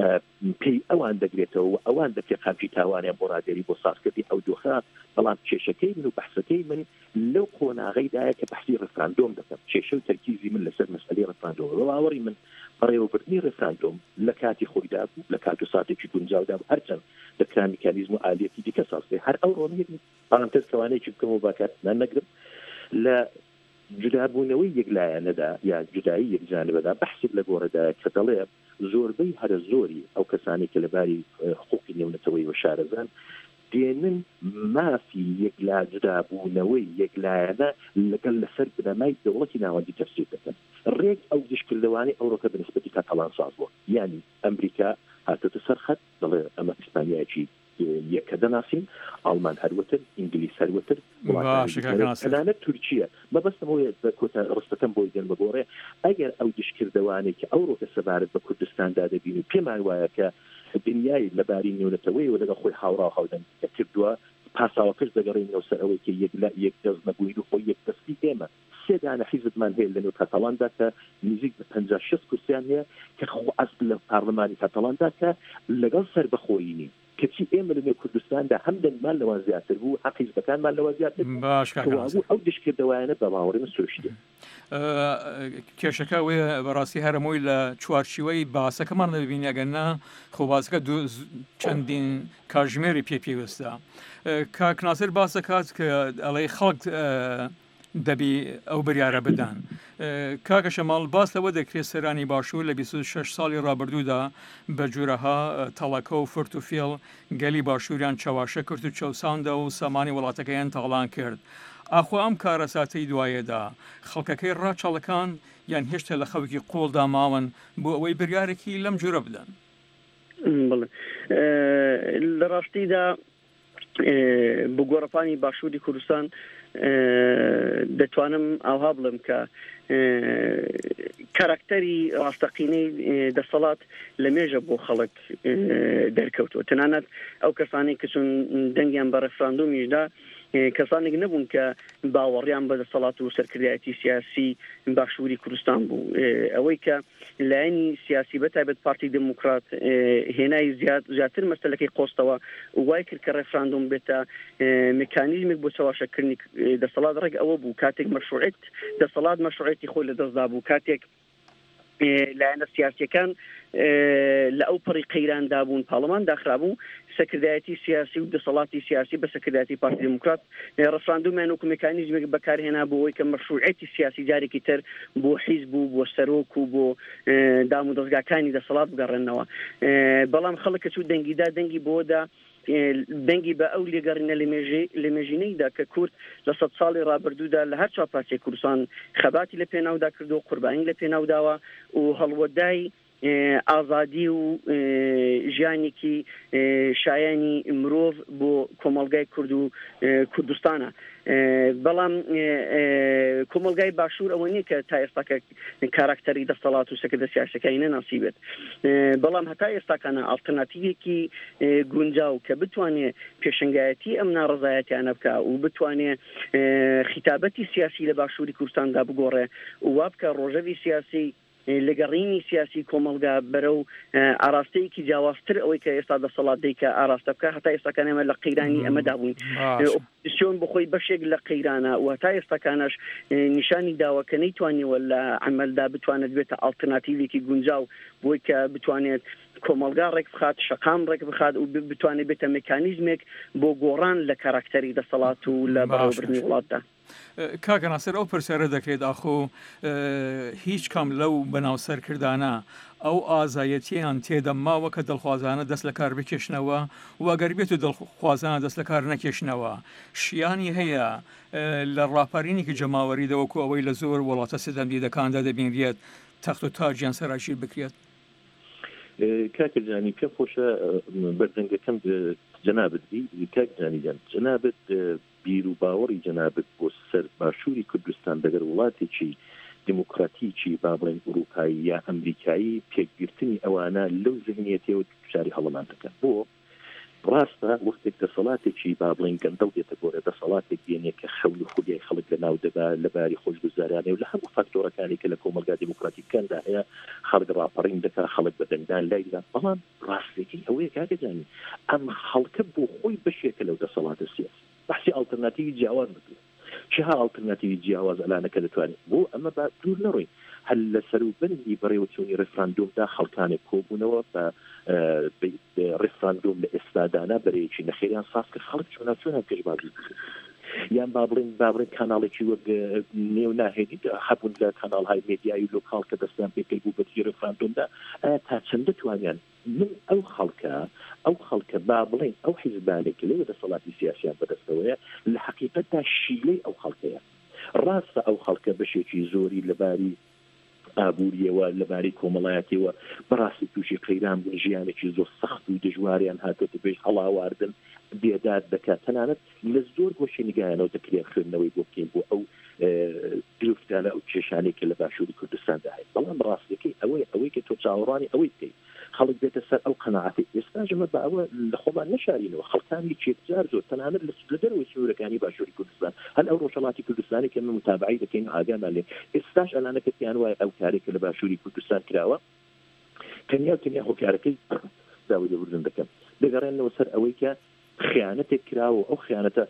پێی ئەوان دەگرێتەوە و ئەوان دەپێ قامچی تاوانیان بۆ ڕادێری بۆ سازکردی ئەو دۆخە بەڵام کێشەکەی من و بەحسەکەی من لەو قۆناغەیدایە کە بەحسی ڕێفراندۆم دەکەم کێشە و تەرکیزی من لەسەر مەسئلەی ڕێفراندۆم باوەڕی من بەڕێوەبردنی ڕێفراندۆم لە کاتی خۆیدا بوو لە کات و ساتێکی گونجاودا بوو هەرچەند دەکرا میکانیزم و ئالێتی دیکە سازکرێ هەر ئەو ڕۆنیەتی پارانتێز کەوانەیەکی بکەم و باکات نەگرم لە جودابوونەوەی یەکلایەنەدا یا جودایی یەکجانبەدا بەحسب لە گۆڕەدا کە دەڵێ زۆربەی هەرە زۆری ئەو کەسانی کە لەباری حقوقی نێونەتەوەی و شارەزان دێنن مافی یەکلا جودابوونەوەی یەکلایەنە لەگەڵ لەسەر بنەمای دەوڵەتی ناوەندی تەفسیر دەکەن ڕێک ئەو دشکردەوانی ئەوڕۆکە بەنسبەتی کاتەڵان ساز بووە یعنی ئەمریکا هاتەتە سەرخەت دەڵێ ئەمە ئیسپانیایەکی یەکە دەناسین ئەڵمان هەروەتر ئینگلیس هەروەتر وڵاتانە تورکیە مەبەستمەوەی کۆتا ڕستەکەم بۆی دێن بەگۆڕێ ئەگەر ئەو دشکردەوانێک کە ئەوڕۆکە سەبارەت بە کوردستاندا دەبین و پێمان وایە کە دنیای لەباری نێونەتەوەی و لەگەڵ خۆی هاوڕا هاودەن کردووە پاساوەکەش دەگەڕێنەوە سەر ئەوەی کە یەک دەست نەبووین و خۆی یەک دەستی ئێمە سێدانە حیزبمان هەیە لە نێو کاتەڵاندا کە نزیک بە 50-60 کورسیان هەیە کە خۆ ئەسڵ لە پارلەمانی کاتەڵاندا کە لەگەڵ سەربەخۆیینی کەچی ئێمە لە کوردستاندا هەمدەنمان لەوان زیاتر بوو حەقیز بەکانمان لەوە زیاتر ئەو دشکردەوایانە بەماوەڕی من سروشتێ کێشەکە وێ بەڕاستی هەرمۆی لە چوارچیوەی باسەکەمان دەبین ئەگەننا خۆباسەکە چەندین کاژمێری پێویستە کاک ناسر باسە کات کە ئەڵەی خەڵک دەبی ئەو بریارە بدەن کاکە شەماڵ باس لەوە دەکرێت سەرانی باشوور لە 26 ساڵی ڕابردوودا بە جوورەها تەڵەکە و فرت و فێڵ گەلی باشووریان چاواشە کرد و چەوساندا و سامانی وڵاتەکەیان تاڵان کرد ئاخۆ ئەم کارە ساتەی دوایەدا خەڵکەکەی ڕاچەڵەکان یان هێشتا لە خەوکی قۆڵدا ماون بۆ ئەوەی بریارێکی لەم جوورە بدەن لە ڕاستیدا بۆ گۆڕەپانی باشووری کوردستان دەتوانم ئاوها بڵم کە کاراکتەری ڕاستەقینەی دەسەڵات لە مێژە بۆ خەڵک دەرکەوتووە تەنانەت ئەو کەسانی کە چون دەنگیان بە ڕێفراندۆمیشدا کەسانێک نەبوون کە باوەڕیان بە دەسەڵات و سەرکردایەتی سیاسی باشووری کوردستان بوو. ئەوەی کە لایەنی سیاسی بەتایبەت پارتی دموکرات هێنای زیاتر مەسەلەکەی قۆستەوە وای کرد کە ڕێفراندۆم بێتە مکانیزمێک بۆ چاواشەکردنی دەسەڵات ڕێک ئەوە بوو کاتێک مەشروعیت دەسەڵات مەشروعیەتی خۆی لەدەستدا بوو، کاتێک لایەنە سیاسیەکان لە ئەو پەڕی قەیراندا بوون پاڵەمان داخرابوو سەکردایەتی سیاسی و دەسەڵاتی سیاسی بە سەکردایەتی پارتی دموکرات ڕەفراندۆمیان وەکو مێکانیزمێک بەکارهێنا بۆ ئەوەی کە مەشروعیەتی سیاسی جارێکی تر بۆ حیزب و بۆ سەرۆک و بۆ دام و دەستگاکانی دەسەڵات بگەڕێنەوە. بەڵام خەڵک کە چوو دەنگیدا دەنگی بۆدا دەنگی بە ئەو لێگەڕینە لە مێژینەیدا کە کورد لە 100 ساڵی ڕابردوودا لە هەر چاپاسی کوردستان خەباتی لە پێناودا کردو، قوربانی لە پێناوداوە و هەڵوەدای ئازادی و ژیانێکی شایانی مرۆڤ بۆ کۆمەڵگای کورد و کوردستانە. بەڵام کۆمەڵگای باشوور ئەوە نییە کە تا ئێستاکە کاراکتەری دەسەڵات و سەکردە سیاسەکەی نەناسی بێت، بەڵام هەتا ئێستاکانە ئالتەرناتیڤێکی گونجاو کە بتوانێت پێشنگایەتی ئەم ناڕزایەتیانە بکە و بتوانێت خیتابەتی سیاسی لە باشووری کوردستاندا بگۆڕێ و وا بکە ڕۆژەوی سیاسی لەگەڕینی سیاسی کۆمەلگا بەرەو ئاراستەیەکی جیاوازتر ئەوەی کە ئێستا دەسەڵات دەیکە ئاراستە بکە. هەتا ئێستاکان ئێمە لە قەیرانی ئەمەدا بووین، ئۆپۆزیسیۆن بخۆی بەشێک لە قەیرانە و هەتا ئێستاکانش نیشانی داوە کە نەیتوانیوە لە عملدا بتوانێت بێتە ئالتەرناتیڤێکی گونجاو بۆی کە بتوانێت کۆمەلگا ڕێک بخات، شەقام ڕێک بخات و بتوانێت بێتە مێکانیزمێک بۆ گۆڕان لە کاراکتەری دەسەڵات و لە بەڕێوەبردنی وڵاتدا. کاکە ناسر ئەو پرسیارە دەکرێت ئاخۆ هیچ کەم لەو بەناوسەرکردانە ئەو ئازایەتیان تێدە ماوە کە دڵخوازانە دەست لە کار بکێشنەوە و ئەگەر بێت و دڵخوازانە دەست لە کار نەکێشنەوە شیانی هەیە لە ڕاپەرینێکی جەماوەریدەوەکو ئەوەی لە زۆر وڵاتە سەردەمدیدەکاندا دەبینرێت تەخت و تاجیان سەراشیر بکرێت. کاکەجانی پێم خۆشە بەردەنگەکەم جەنابەت کاکجانی جەنابەت بیر و باوەڕی جەنابەت بۆ سەر باشووری کوردستان دەگەر وڵاتێکی دموکراتیکی با بڵێن ئوروپایی یا ئەمریکایی پێکگرتنی ئەوانە لەو ذهنیەتەوە شاری هەڵەمان دەکەن. بۆ ڕاستە وەختێک دەسەڵاتێکی با بڵێن گەندەڵ دێتە گۆرە دەسەڵاتێک بێنێ کە خەول و خولیای خەڵک لە ناو دەبا لەباری خۆشگوزاریانێ و لە هەموو فاکتۆرەکانی کە لە کۆمەلگا دموکراتیکەکاندا هەیە خەڵک ڕاپەڕین دەکات، خەڵک بەدەنگدان لایدا. بەڵام ڕاستێکی ئەوەیە کاکەجانی ئەم خەڵکە بۆ خۆی بەشێکە لەو دەسەڵاتە سیاسی بەحسی ئالتەرناتیڤی جیاواز بکرێت. چها ئالتەرناتیڤی جیاواز ئەلانەکە دەتوانێت بۆ ئەمە با دوور نەڕۆین هەل لە سەروبەری بەڕێوەچوونی ڕێفراندۆمدا خەڵکانێک کۆبوونەوە بە ڕێفراندۆم لە ئێستادانە بەرەیەکی نەخێریان ساز کرد خەڵک چۆنە پێشبازی یان با بڵێن کاناڵێکی وەک نێو ناهێنیت هەبوون لە کاناڵهای مێدیایی لۆکاڵ کە دەستیان پێکەی بوو بەتی ڕێفراندۆمدا تا چەندە توانیان من ئەو خەڵکە با بڵێن ئەو حیزبانێکی لەوە دەسەڵاتی سیاسیان بەدەستەوەیە لە حەقیقەتدا شیلەی ئەو خەڵکەیە. ڕاستە ئەو خەڵکە بەشێکی زۆری لەباری ئابوووریەوە لەبارەی کۆمەڵایەتیەوە بەڕاستی تووشی قەیران بوون، ژیانێکی زۆر سەخت و دژواریان هاتوۆتە پێش هەڵاواردن بێداد دەکات. تەنانەت لە زۆر گۆشی نیگایانەوە دەکرێت خوێندنەوەی بۆ بکەین بۆ ئەو درفتانە ئەو کێشانێکی لە باشووری کوردستاندا هەیە. بەڵام ڕاستیەکەی ئەوەی کە تۆ چاوەڕوانی ئەوەی بکەیت خەڵک بێتە سەر ئەو قەناعەتی ئێستاژمە بە ئەوە لە خۆمان نەشارینەوە خەڵکانی چێکجار زۆر تەنانەت لە دەرەوەی سنوورەکانی باشووری کوردستان هەر ئەو ڕۆژهەڵاتی کوردستانی کە من متابعی دەکەین و ئاگامان لێ ئێستاش ئەلانەکە پیان وایە ئەو کارێکە لە باشووری کوردستان کراوە تەنیا هۆکارەکەی داوای لێبوردن دەکەن دەگەڕێنەوە سەر ئەوەی کە خیانەتێک کراوە ئەو خیانەتە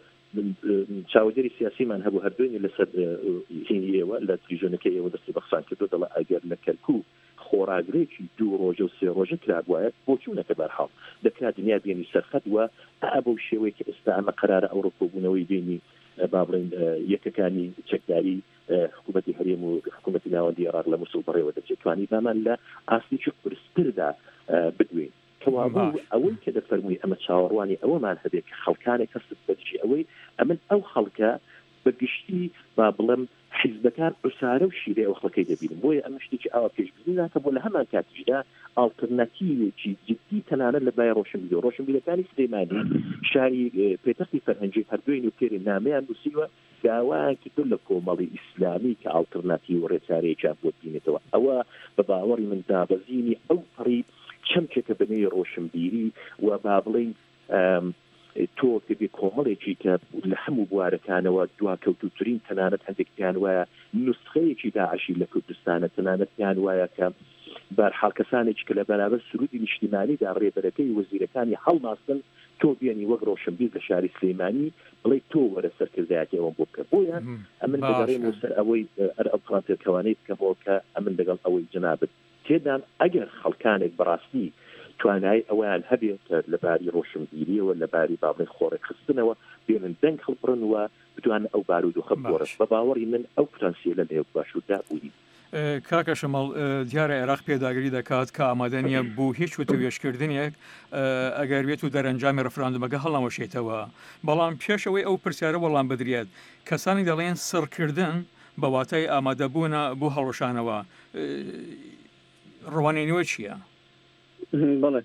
چاودێری سیاسیمان هەبوو هەردوێنی لەسەر هینیەوە لە تریژۆنەکە ئێوە دەستی بەخسان کردو دەڵە ئەگەر لە کەرکوو خۆراگرێکی 2 ڕۆژە و 3 ڕۆژە کرابواە بۆ چوونەکە بەرحاڵ دەکرا دنیا بێنی سەرخەت وە بەو شێوەیە کە ئێستا ئەمە قەرارە ئەوڕۆ کۆبوونەوەی بینی با بڵێن یەکەکانی چەکداری حکوومەتی هەرێم و حکوومەتی ناوەندی عێراق لە موسڵ بەڕێوە دەچێتوانی بامان لە ئاستی پرستردا بدوێن کەوابوو ئەوەی کە دەفەرمووی ئەمە چاوەڕوانی ئەوەمان هەبێت کە خەڵکانێک کەست بەدژی ئەوەی ئەمن ئەو خەڵکە بەگشتی با بڵێم حیزبەکان ئوسارە و شیرێ ئەو خەڵکەی دەبینن بۆیە ئەمە شتێکی ئاوا پێشبینی ناکە بۆ لە هەمان کاتیشدا ئالتەرناتیڤێکی جدی تەنانەت لە بای ڕۆشنبیرەکانی سلێمانی شاری پێتەختی فەرهەنگی هەردووی نوێری نامەیان نووسیوە داوایان کردو لە کۆمەڵی ئیسلامی کە ئالتەرناتیڤ و ڕێچارەیەکیان بۆ بینێتەوە ئەوە بە باوەڕی من دابەزینی ئەو پەڕی چەمکێکە بنەی ڕۆشنبیری و با بڵێن تۆ بێ کۆمەڵێکی کە لە هەموو بوارەکانەوە دواکەوتوترین تەنانەت هەندێکیان وایە نسخەیەکی داعشی لە کوردستانە تەنانەتیان وایە کە بەرحاڵ کەسانێکی کە لە بەرابەر سرودی نیشتیمانیدا ڕێبەرەکەی وەزیرەکانی هەڵناستن تۆ بێنی وەک ڕۆشنبیر لە شاری سلەیمانی بڵێ تۆ وەرە سەرکردایەتی ئەوەم بۆ بکە بۆیە ئەمن دەگەڕێمەوە سەر ئەوەی ئەو پرانتێرکەوانەی بکەمەوە کە ئەمن لەگەڵ ئەوەی جنابەت تێدان ئەگەر خەڵکانێک بەڕاستی توانای ئەویان هەبێت لەباری ڕۆشنبیریەوە لەباری باڵی خۆڕێک خستنەوە بێنن دەنگ هەڵبڕنەوە بتوان ئەو بارود و خەبوەڕش بە باوەڕی من ئەو پتانسیێلە لە باشووردا بووی. کاکە شەمەڵ دیارە عێراق پێداگیری دەکات کە ئامادەنیە بوو هیچ وتوێشکردنێک ئەگەر بێت و دەرەنجامی ڕفراندمەکە هەڵامەشێتەوە بەڵام پێشەوەی ئەو پرسیارە وەڵام بدرێت کەسانی دەڵێن سڕکردن بە واتای ئامادەبوونە بۆ هەڵۆشانەوە ڕوانینەوە چییە؟ بەڵێ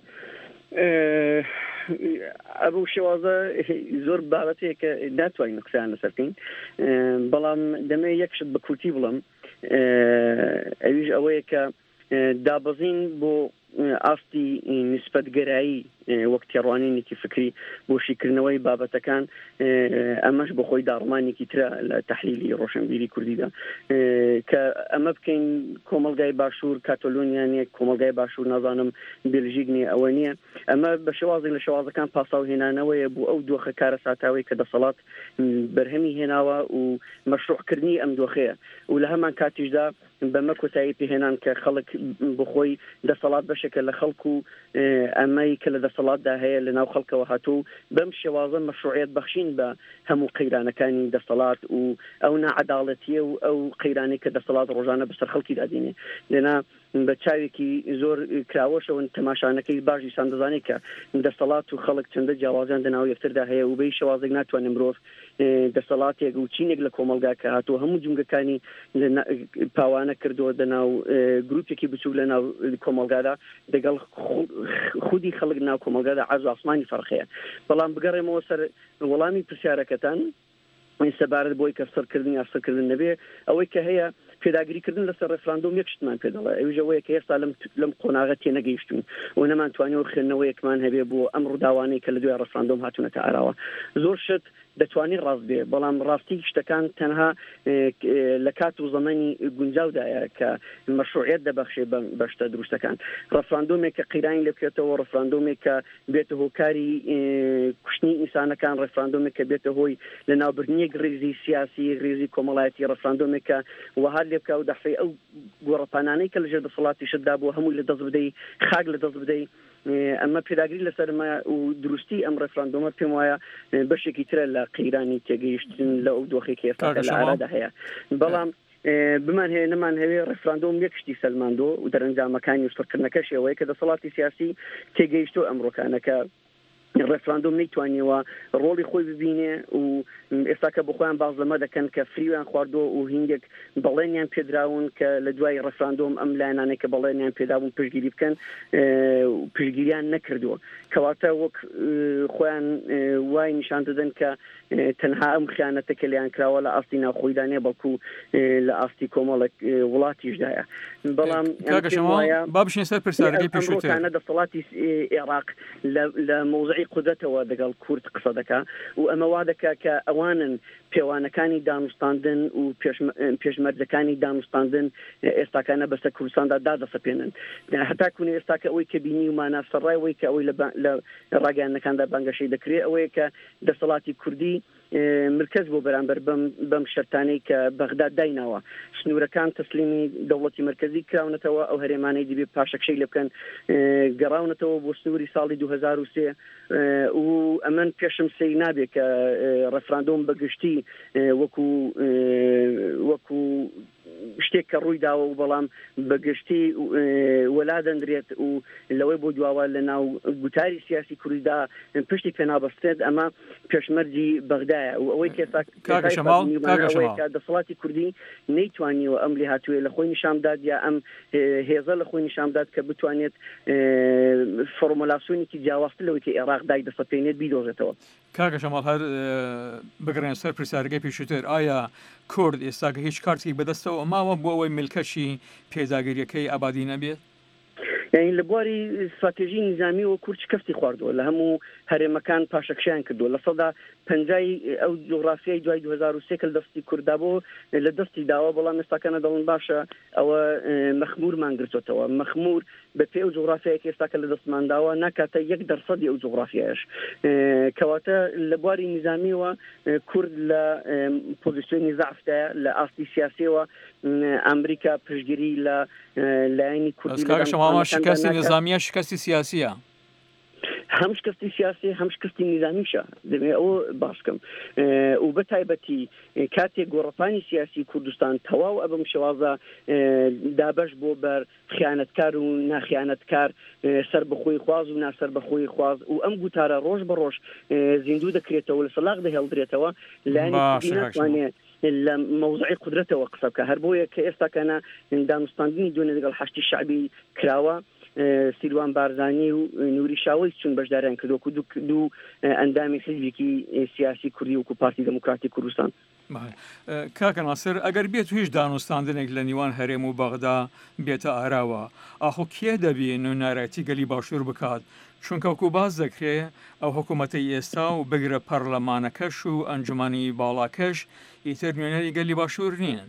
ئەبوو شێوازە زۆر بابەتەیە کە ناتوانین قسەیان لەسەرکەین بەڵام دەمێ یەکشت بە کورتی بڵم ئەویش ئەوەیە کە دابەزین بۆ ئاستی نسبەتگەرایی وەک تێڕوانینێکی فکری بۆ شیکردنەوەی بابەتەکان ئەمەش بۆ خۆی داڕمانێکی ترە لە تەحلیلی ڕۆشنبیری کوردیدا کە ئەمە بکەین کۆمەلگای باشوور کاتۆلۆنیانێک کۆمەلگای باشوور نازانم بێلژیکنی ئەوە نییە ئەمە بە شێوازێک لە شێوازەکان پاساو هێنانەوەیە بۆ ئەو دۆخە کارە ساتاوی کە دەسەڵات بەرهەمی هێناوە و مەشروعکردنی ئەم دۆخەیە و لە هەمان کاتیشدا بەمە کۆتایی پێهێنان کە خەڵک بخۆی دەسەڵات بەشێکە لە خەڵکو و ئەمەی کە لە دەسەڵاتدا هەیە لە ناو خەڵکەوە هاتوو بەم شێوازە مەشروعیت بەخشین بە هەموو قەیرانەکانی دەسەڵات و ئەو نەعەداڵەتیە و ئەو قەیرانی کە دەسەڵات ڕۆژانە بەسەر خەڵکی دادێنێ لێنا بە چاوێکی زۆر کراوەشەوە تەماشانەکەی باشی سان دەزانێت کە دەسەڵات و خەڵک چەندە جیاوازیان لەناو یەکتردا هەیە و بەی شێوازێک ناتوانێت مرۆڤ دەسەڵاتێک و چینێک لە کۆمەلگا کە هاتووە هەموو جونگەکانی پاوانە کردووە دەناو گروپێکی بچوو لە ناو کۆمەلگادا دەگەڵ خودی خەڵک ناو کۆمەلگادا عەرز و ئاسمانی فەرقەیە بەڵام بگەڕێمەوە سەر وەڵامی پرسیارەکەتان سەبارەت بۆی کە سەرکردنی یا سەرکردن نەبێ ئەوەی کە هەیە پێداگیریکردن لەسەر ڕێفراندۆم یەک شتمان پێ دەڵێ ئەویش ئەوەیە کە ئێستا لەم قۆناغە تێنەگەیشتون و نەمانتوانێت خوێندنەوەیەکمان هەبێ بۆ ئەم ڕووداوانەی کە لە دوای ڕێفراندۆم هاتوونەتە ئاراوە زۆر شت دەتوانێت ڕاست بێ بەڵام ڕاستی شتەکان تەنها لە کات و زەمانی گونجاودایە کە مەشروعیت دەبەخشێ بە شتە دروستەکان ڕێفراندۆمێک کە قیرانی لێ بکرێتەوە ڕێفراندۆمێک کە بێتە هۆکاری کوشتنی ئینسانەکان ڕێفراندۆمێک کە بێتە هۆی لە ناوبردنیەک ڕێزی سیاسی ڕێزی کۆمەڵایەتی ڕێفراندۆمێک کە وەها لێ بکە و دەحفەی ئەو گۆڕەپانانەی کە لەژێر دەسەڵاتی شتدا بووە هەمووی لە دەست بدەی خاک لە دەست بدەی ئەمە پێداگیری لەسەرمە و دروستی ئەم ڕێفراندۆمە پێم وایە بەشێکی ترە لە قەیرانی تێگەیشتن لە ئەو دۆخێکی ئێستا لە ئارادا هەیە بەڵام بمان هەیە نەمان هەوێ ڕێفراندۆم یەک شتی سەلماندۆ و دەرەنجامەکانی وشتڕکردنەکەش ئەوەیە کە دەسەڵاتی سیاسی تێگەیشتۆ ئەمڕۆکانەکە ڕێفراندۆم نەیتوانیەوە ڕۆڵی خۆی ببینێ و ئێستا کە بخۆیان بازدەمە دەکەن کە فریویان خواردۆ و هینگێک بەڵێنیان پێدراون کە لە دوای ڕێفراندۆم ئەم لایەنانەی کە بەڵێنیان پێدابوون پشتگیری بکەن پشتگیریان نەکردووە کەواتە وەک خۆیان وای نیشان دەدەن کە تەنها ئەم خیانەتە کە لیان کراوە لە ئاستی ناوخۆیدانێ بەڵکو لە ئاستی کۆمەڵێک وڵاتیشدایە بەڵام با بشین سەر پرسیارەکەی پێشووتر دەسەڵاتی عێراق لە مۆزعی قودرەتەوە دەگەڵ کورد قسە دەکا و ئەمە وا دەکا کە ئەوانن پێوانەکانی دانوستاندن و پێشمەرجەکانی دانوستاندن ئێستاکانە بەسەر کوردستاندا دادەسەپێنن هەتا کوونێ ئێستا کە ئەوەی کە بینی ومانە سەرڕای ئەوەی کە ئەوەی لە ڕاگەیانەکاندا بانگەشەی دەکرێت ئەوەیە کە دەسەڵاتی کوردی مرکز بۆ بەرامبەر بەم شەرتانەی کە بەغداد دایناوە سنوورەکان تەسلیمی دەوڵەتی مرکزی کراونەتەوە ئەو هەرێمانەی دەبێت پاشەکشەی لێ بکەن گەڕاونەتەوە بۆ سنووری ساڵی 2003 و ئەمن پێشم سەی نابێت کە ڕێفراندۆم بەگشتی وەکو شتێک کە ڕووی داوە و بەڵام بەگشتی وەلا دەندرێت و لەوەی بۆ دواوە لە ناو گوتاری سیاسی کوردیدا پشتی پێنابەستێت ئەمە پێشمەرجی بەغدایە و ئەوەی کە دەسەڵاتی کوردی نەیتوانیوە ئەم لێ هاتووێ لە خۆی نیشامداد یا ئەم هێزە لە خۆی نیشامداد کە بتوانێت فۆرمولاسیۆنێکی جیاوازتر لەوەی کە عێراق دای دەسەپێنێت بیدۆزێتەوە. کاکە شەماڵ هەر بگرێن سەر پرسیارەکەی پێشووتر ئایا کورد ئێستا هیچ کارتی بەدەستەوە ماوە بۆ ئەوەی ملکەشی پێداگیریەکەی ئابادی نەبێت؟ یعنی لە بواری استراتێژی نظامی و کورچ کەفتی خواردەوە لە هەموو هەرێمەکان پاشەکشیان کردووە لە سەدا پەنجای ئەو جغرافیای دوای 2023 کە دەستی کوردابۆ لە دەستی داوە بەڵام ئێستاکەنە دەڵن باشە ئەوە مەخمورمان گرتوتەوە مەخمور بە پێ ئەو جغرافیایەکە ئێستاکە لە دەستمان داوە ناکاتە 1% ئەو جغرافیایش کەواتە لە بواری نظامیەوە کورد لە پۆزیسیۆنی ضعفتایە لە ئاستی سیاسیەوە ئەمریکا پشتگیری لە لایەنی کوردی شما شکستی نظامیە شکستی سیاسیە هەم شکستی سیاسی هەم شکستی نظامیشە دەبێ ئەوە باسکەم و بە تایبەتی کاتێک گۆڕەپانی سیاسی کوردستان تەواو ئەبم شێوازە دابەش بۆ بەر خیانەتکار و ناخیانەتکار سەر بەخۆی خواز و ناسەر بەخۆی خواز و ئەم گوتارە ڕۆژ بە ڕۆژ زیندوو دەکرێتەوە لە سەلاق دەهێڵدرێتەوە لایەنی ناتوانێت لە مەوزعی قدرەتەوە قسە بکە هەر بۆیە کە ئێستاکەنە دانوستاندنی دوێنێ لەگەڵ حەشتی شعبی کراوە سیروان بارزانی و نوری شاوی چون بەشداریان کردووە دوو ئەندامی حیزبێکی سیاسی کوردی وکو پارتی دموکراتی کوردستان. کاکە ناسر ئەگەر بێت هیچ دانوستاندنێک لە نیوان هەرێم و بەغدا بێتە ئاراوە ئاخۆ کێ دەبێن و ناڕێتی گەلی باشوور بکات چونکە وەکو باز دەکرێ ئەو حکوومەتەی ئێستا و بگرە پەرلەمانەکەش و ئەنجومانی باڵاکەش ئیتر نوێنەری گەلی باشوور نین.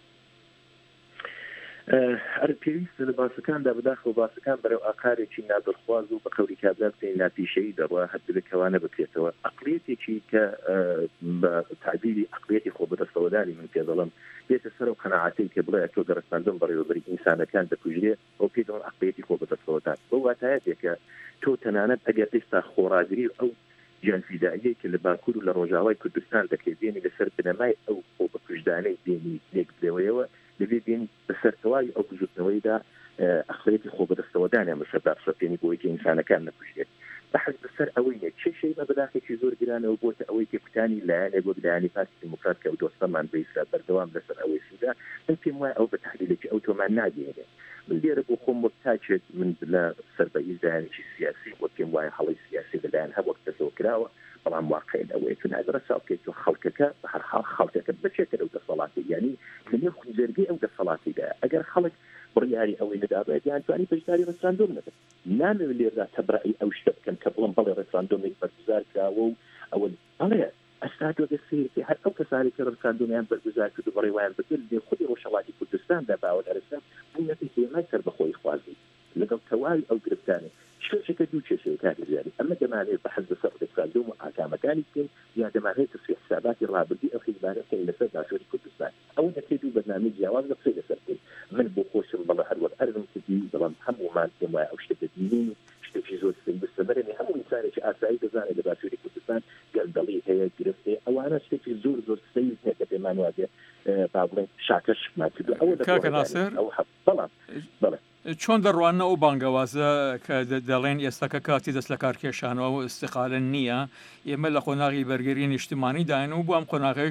هەر پێویستە لە باسەکاندا بەداخەوە باسەکان بەرەو ئاقارێکی نادڵخواز و بە قەولی کابرا بکەین ناپیشەیی دەڕوا هەردەکەوانە بکرێتەوە ئەقلیەتێکی کە بە تعبیری ئەقلیەتی خۆ بەدەستەوەداری من پێ دەڵم بێتە سەر و قەناعەتەی کە بڵێ تۆ گەڕستاندن بەڕێوەبەری ئینسانەکان دەکوژرێ ئەو پێ دەڵم ئەقلیەتی خۆ بەدەستەوەدار بۆ واتایەتێکە تۆ تەنانەت ئەگەر ئێستا خۆڕاگری ئەو جیانفیداییە کە لە باکوور و لە ڕۆژاوای کوردستان دەکرێت دێنی لەسەر بنەمای ئەو خۆ بەکوژدانەی دێنی لێک بدەوەیەوە لەبێ دێن بەسەرتەوای ئەو بژوتنەوەیدا ئەخلێتی خۆ بەدەستەوەدانیان بەسەردار سەپێنی بۆی کە ئینسانەکان نەکوژێت بەحەز بەسەر ئەوەیە چه شەی بە بەداخێکی زۆر گرانەوە بۆتە ئەوەی کە کوتانی لایەنێک بۆ لایەنی پارتی دموکرات کە دۆستەمان بەیسرا بەردەوام لەسەر ئەوەی سوودا من پێم وایە ئەو بە تحلیلێکی ئەو تۆمان ناگەێنێ من لێرە بۆ خۆم وەکتاچێت من لە سەربەیز دایانێکی سیاسی بۆ پێم وایە هەڵی سیاسی لەلایەن هەر وەک دەسەوە کراوە بەڵام واقعین ئەوەیە تو نادرە چاوکێت و خەڵکەکە بە هەر حاڵ خەڵکەکە بچێتە ئەو دەسەڵاتی یعنی لەنێو خونجەرگەی ئەو دەسەڵاتیدا ئەگەر خەڵک بڕیاری ئەوەی نەدابێت یان توانی بەشداری ڕێفراندۆم نەبێت نامەوێت لێردا تەبرعی ئەو شتە بکەن کە بڵم بەڵێ ڕێفراندۆمێک بەرگزار کراوە و ئەوە بەڵێ ئەستا وەگە سیرکی هەر ئەو کەسانی کە ڕێفراندۆمیان بەرگزار کرد و بەڕێوایان بکرد لێ خودی ڕۆژهەڵاتی کوردستاندا باوە دەرەستا بوونەتی هێمای سەر بەخۆی خوازی لەگەڵ تەواوی ئەو گرفتانێ شتێکە دوو کێشەیە کاکەزیانی ئەمە دەمانێت بە حەز بەسەر ڕێفراندۆم و ئاکامەکانی بکەین یا دەمانێت تەسویە حساباتی ڕابردی ئەو خیزبانە بکەین لەسەر باشووری کوردستان ئەو دەکرێت و بەرنامەی جیاواز لەقسەی لەسەر بکەین من بۆ خۆشم بەڵێ هەروەک ئەرزم کردی بەڵام هەموومان پێم وایە ئەو شتێکە دینین شتێکی زۆر سەیبستە بەرێنێ هەموو ئینسانێکی ئاسایی دەزانێت لە باشووری کوردستان گەردەڵی هەیە گرفتێ ئەوانە شتێکی زۆر زۆر سەیب هەیە کە پێمان وایە با بڵێن شاکەشمان کردو ئەوە کاکە ناسر بەڵام بەڵێ چۆن دەڕوانە ئەو بانگەوازە کە دەڵێن ئێستاکە کاتی دەست لە کارکێشانەوە و استقالە نییە ئێمە لە قۆناغی بەرگری نیشتیمانی داین و بۆ ئەم قۆناغش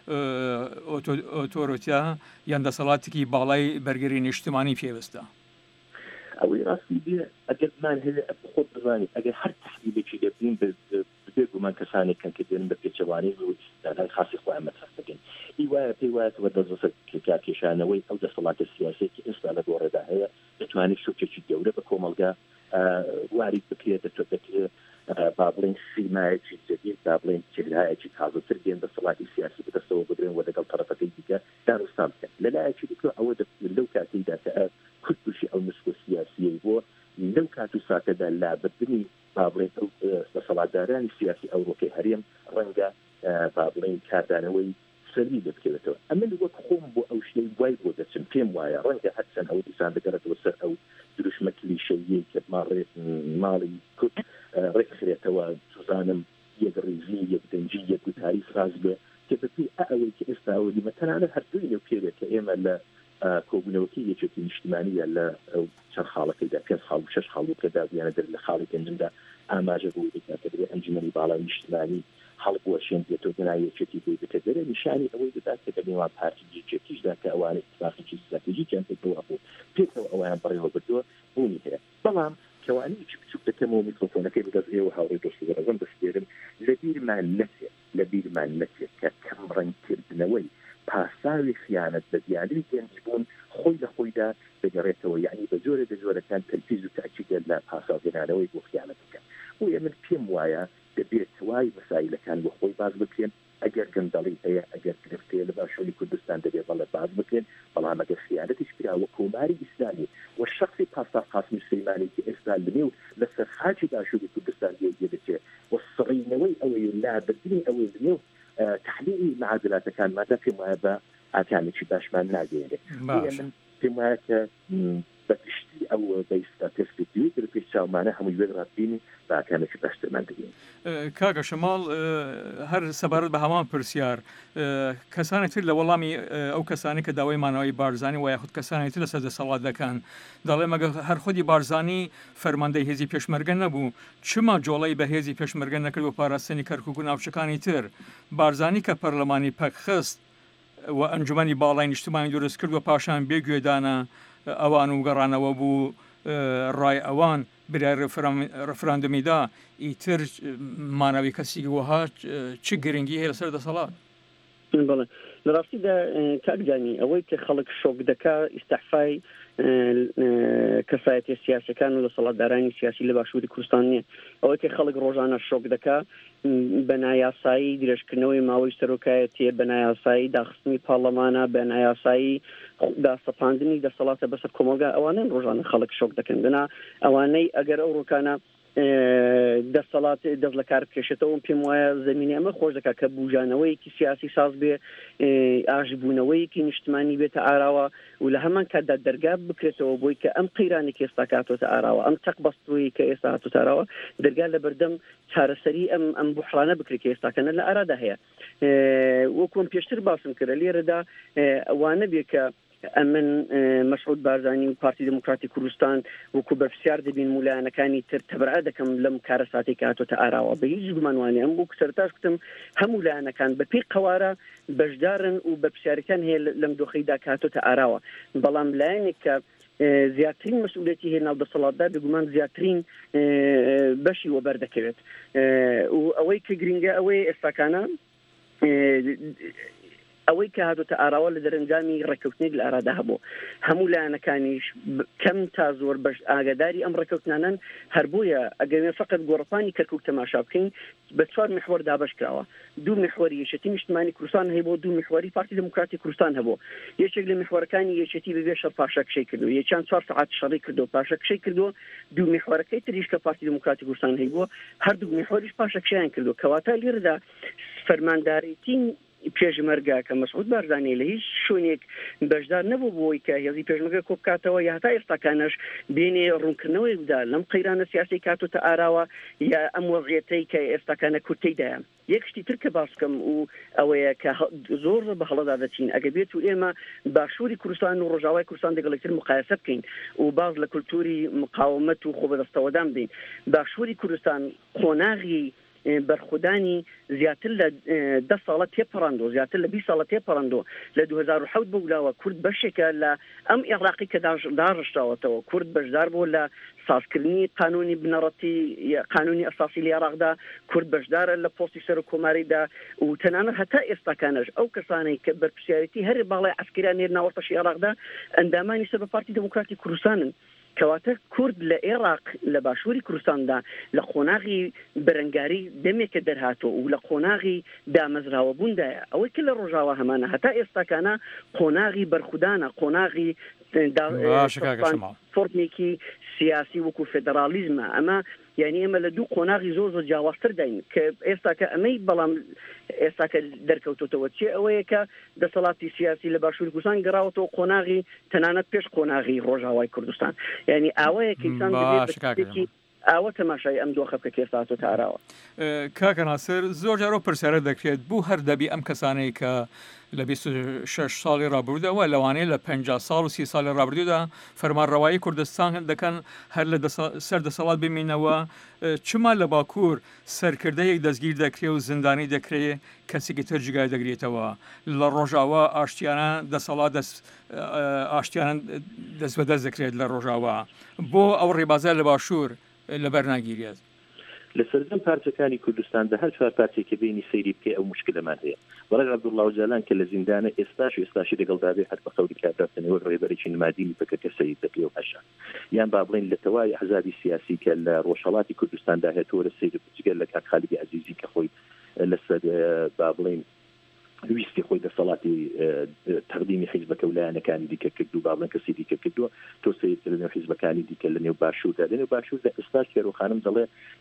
ئۆتۆرۆتیا یان دەسەڵاتێکی باڵای بەرگری نیشتیمانی پێویستە ئەوەی ڕاستی بێ ئەگەرمان هەیە خۆت بزانیت ئەگەر هەر تحلیلێکی دەبین بێگومان کەسانێکن کە دێن بە پێچەوانی و دانای خاصی خۆیان مەترح بکەین هیوایە پێی وایە بەدەست کارکێشانەوەی ئەو دەسەڵاتە سیاسێکی ئێستا لە گۆڕێدا هەیە دەتوانێت شوکێکی گەورە بە کۆمەلگا واری بکرێت دەتوانێت با بڵێن سیمایەکی جدید با بڵێن چهرهایەکی تازەتر دێن دەسەڵاتی سیاسی بەدەستەوە بگرن و لەگەڵ تەرەفەکەی دیکە دانوستان بکەن لەلایەکی دیکە ئەوە لەو کاتەیدا کە کورد تووشی ئەو نسخە سیاسیەی بۆ لەو کات و ساتەدا لابردنی با بڵێن ئەو دەسەڵاتدارانی سیاسی ئەوڕۆپی هەرێم ڕەنگە با بڵێن کاردانەوەی سەروی دەبکەوێتەوە ئەمە وەک خۆم بۆ ئەو شتەی وای بۆ دەچم پێم وایە ڕەنگە هەرچەند ئەو دیسان دەگەڕێتەوە سەر ئەو دروشمە کلیشەیی کە ماڵی کورد ڕێکخرێتەوە سوزانم یەک ڕێزی یەک دەنجی یەک گوتاری فراز بێ کە بەپێی ئەوەی کە ئێستا وەلیمە تەنانەت هەردووی لەو پێوێت کە ئێمە لە کۆبوونەوەکی یەکێتی نیشتیمانیە لە ئەو چەند خاڵەکەیدا 5 خاڵ و 6 خاڵوکەدا بیانە دەر لە خاڵی گەنجدا ئاماژە بۆ کە دەبێت ئەنجومەنی باڵای نیشتیمانی هەڵبووە شێن بێتەوە دەنایەکێتی بۆی بکە دەرە نیشانی ئەوەی دەدات کە دەبێوان پارتی یەکێتیشدا کە ئەوانەی اتفاقێکی استراتیژیکیان پێکەوە بوو پێکەوە ئەویان بەڕێوە بردووە بوونی هەیە بەڵام کەوانەیەکی بچووک دەکەمەوە میکرۆفۆنەکەی بەدەست ئێوە هاوڕێی دۆستوەرەزم دەستێرم لە بیرمان نەچێت کە کەم ڕەنگکردنەوەی پاساوی خیانەت بە دیاری گەنج بوون خۆی لە خۆیدا دەگەڕێتەوە یعنی بە جۆرەکان تەلفیز و تاکیدە لە پاساوهێنانەوەی بۆ خیانەتەکە بۆیە من پێم وایە دەبێت وای مەسایلەکان بۆ خۆی باز بکرێن ئەگەر گەندەڵی هەیە ئەگەر گرفتەیە لە باشووری کوردستان دەبێت بەڵێ باز بکرێن بەڵام ئەگەر خیانەتیش کراوە کۆماری ئیسلامی و شخصی پاسا قاسم سلەیمانی کە ئێستا لەنێو لە سەرخاکی باشووری کوردستان دێدەچێت و سڕینەوەی ئەوەی لابردنی ئەوەی لەنێو تحلیلی معادلاتەکان مادە پێم وایە بە ئاکانێکی باشمان ناگەێنێت من پێم وایە کە بەگشتی ئەو بەیستا تێستی کە پێش چاومانە هەمووی وێڕاتبینی باکانێکی باشترمان دەگەین. کاکە شەماڵ هەر سەبارەت بە هەمان پرسیار کەسانی تر لە وەڵامی ئەو کەسانی کە داوای مانەوەی بارزانی و یاخود کەسانی تر لە سەردەسەڵات دەکەن دەڵێ مەگە هەر خودی بارزانی فەرماندەی هێزی پێشمەرگە نەبوو چما جۆڵەی بە هێزی پێشمەرگە نەکرد و پاراستنی کەرکووک و ناوچەکانی تر بارزانی کە پەرلەمانی پەکخست و ئەنجومەنی باڵای نیشتمانی دروست کرد و پاشان بێگوێدانە ئەوان و گەڕانەوە بوو ڕای ئەوان برای ڕفراندمیدا ئیتر مانەوی کەسی وەها چ گرنگی هەیە لەسەر دەسەڵات؟ بەڵێ لە ڕاستیدا کاکجانی ئەوەی کە خەڵک شۆک دەکا ئیستەحفای کەسایەتی سیاسەکان و دەسەڵاتدارانی سیاسی لە باشووری کوردستان نییە ئەوەی کە خەڵک ڕۆژانە شۆک دەکا بەنایاسایی درێژکردنەوەی ماوەی سەرۆکایەتیە بەنایاسایی داخستنی پاڵەمانە بەنایاسایی داسەپاندنی دەسەڵاتە بەسەر کۆمەلگا ئەوانەیە ڕۆژانە خەڵک شۆک دەکەن بنا ئەوانەی ئەگەر ئەو ڕووکانە دەسەڵات دەست لە کار بکێشێتەوە پێم وایە زمینی ئەمە خۆش دەکات کە بوژانەوەیکی سیاسی ساز بێ ئاژبوونەوەیکی نیشتمانی بێتە ئاراوە و لە هەمان کاتدا دەرگا بکرێتەوە بۆی کە ئەم قەیرانی کە ئێستا کاتۆتە ئاراوە ئەم تەق بەستوی کە ئێستا هاتوتە ئاراوە دەرگا لە بەردەم چارەسەری ئەم بوحرانە بکرێت کە ئێستاکەنە لە ئارادا هەیە وەکوم پێشتر باسم کردە لێرەدا ئەوانە بێ کە ئەمن مەسعود بارزانی و پارتی دموکراتی کوردستان وەکو بەرپرسیار دەبین مولایەنەکانی تر تەبرع دەکەم لەم کارە ساتی کە هاتۆتە ئاراوە بە هیچ گومانوانێ ئەم بۆ سەرتاش گوتم هەموو لایەنەکان بە پێی قەوارە بەشدارن و بەرپرسیارەکان هەیە لەم دۆخەیدا کە هاتۆتە ئاراوە بەڵام لایەنێک کە زیاترین مەسئولیەتی هەیە ناو دەسەڵاتدا بگومان زیاترین بەشی وەبەر دەکەوێت و ئەوەی کە گرنگە ئەوەی ئێستاکانە ئەوەی کە هاتوتە ئاراوە لە دەرەنجامی ڕێکەوتنی لە ئارادا هەبوو هەموو لایەنەکانیش کەم تا زۆر بەش ئاگاداری ئەم ڕێکەوتنانن هەر بۆیە ئەگەر فقط گۆڕپانی کەرکووک تەماشا بکەین بە 4 محور دابەش کراوە 2 محوری یەکێتی نیشتمانی کوردستان هەیە 2 محوری پارتی دموکراتی کوردستان هەبوو یەکێک لە محورەکانی یەکێتی بەبێ شەڕ پاشەکشەی کردو یەکیان 4 ساعت شەڕی کردو پاشەکشەی کردو 2 محورەکەی تریش کە پارتی دموکراتی کوردستان هەیە هەردوو محوریش پاشەکشەیان کردو کەواتە لێرەدا فەرمانداریتین پێشمەرگا کە مەسعود بارزانی لە هیچ شوێنێک بەشدار نەبوو بۆی کە هێزی پێشمەرگە کۆبکاتەوە یا هەتا ئێستاکانەش بینێ ڕوونکردنەوەی بدا لەم قەیرانە سیاسی کاتوتە ئاراوە یا ئەم وەضعیەتەی کە ئێستاکانە کورتەیدایە یەک شتی تر کە باس بکەم و ئەوەیە کە زۆر بە هەڵەدا دەچین ئەگە بێت و ئێمە باشووری کوردستان و ڕۆژاوای کوردستان دەگەڵێکتر مقایسە بکەین و باز لە کولتوری مقاومەت و خۆبەدەستەوەدان بین باشووری کوردستان قۆناغی بەرخودانی زیاتر لە 10 ساڵە تێپەڕاندۆ زیاتر لە 20 ساڵە تێپەڕاندۆ لە 2007 بوولاوە کورد بەشێکە لە ئەم عێراقی کە داڕشتاوەتەوە کورد بەشدار بوو لە سازکردنی قانونی بنەڕەتی قانونی ئەساسی لە عێراقدا کورد بەشدارە لە پۆستی سەر و کۆماریدا و تەنانەت هەتا ئێستاکانەش ئەو کەسانەی کە بەرپرسیارەتی هەر باڵای عەسکەریان نێر ناوەڕتەشی عێراقدا ئەندامانی سەر بە پارتی دموکراتی کوردستانن کەواتە کورد لە عێراق لە باشووری کوردستاندا لە قۆناغی بەرەنگاری دەمێکە دەرهاتۆ و لە قۆناغی دامەزراوە بووندایە ئەوەی کە لە ڕۆژاوە هەمانە هەتا ئێستاکانە قۆناغی بەرخودانە قۆناغی فۆرمێکی سیاسی وەکو فێدەرالیزمە ئەمە یعنی ئێمە لە 2 قۆناغی زۆر جیاوازتر داین کە ئێستاکە ئەمەی بەڵام ئێستاکە دەرکەوتوتەوە چێ ئەوەیە کە دەسەڵاتی سیاسی لە باشووری کوردستان گەڕاوەتەوە قۆناغی تەنانەت پێش قۆناغی ڕۆژاوای کوردستان یعنی ئەوەیە کەیسان ئاوە تەماشای ئەم دۆخە بکە کێستا هاتۆتە ئاراوە کاکە ناسر زۆر جارۆ پرسیارە دەکرێت بوو هەر دەبی ئەم کەسانەی کە لە 26 ساڵی ڕابردووەوە لەوانەیە لە 50 ساڵ و 30 ساڵی ڕابردوودا فەرمانڕەوایی کوردستان دەکەن هەر لە سەر دەسەڵات بمینەوە چما لە باکوور سەرکردەیەک دەستگیر دەکرێت و زیندانی دەکرێت کەسێکی تر جگای دەگرێتەوە لە ڕۆژاوە ئاشتیانە دەسەڵات ئاشتیانە دەست بەدەست دەکرێت لە ڕۆژاوە بۆ ئەو ڕێبازە لە باشوور لەبەر ناگیرێت لە سەرجەم پارچەکانی کوردستاندا هەر چوار پارچێک کە بینی سەیری بکەی ئەو مشکلەمان هەیە. بەڕێز عەبدوڵڵا ئۆجالان کە لە زیندانە ئێستاشی لەگەڵدابێ هەر بە قەولی کارگەرتنەوە ڕێبەرێکی نمادینی بکە کە سەید دەکەی و هەشان یان با بڵێن لە تەواوی ئەحزابی سیاسی کە لە ڕۆژهەڵاتی کوردستاندا هێتووە لە سەید جگەر لە کاک خالیدی عەزیزی کە خۆی لەسەر با بڵێن ویستی خۆی دەسەڵاتی تەقدیمی حیزبەکە و لایەنەکانی دیکە کردو با بڵێن کەسی دیکە کردووە تۆ سەید لەنێو حیزبەکانی دیکە لەنێو باشووردا ئێستاش کێڕۆخانم دەڵێ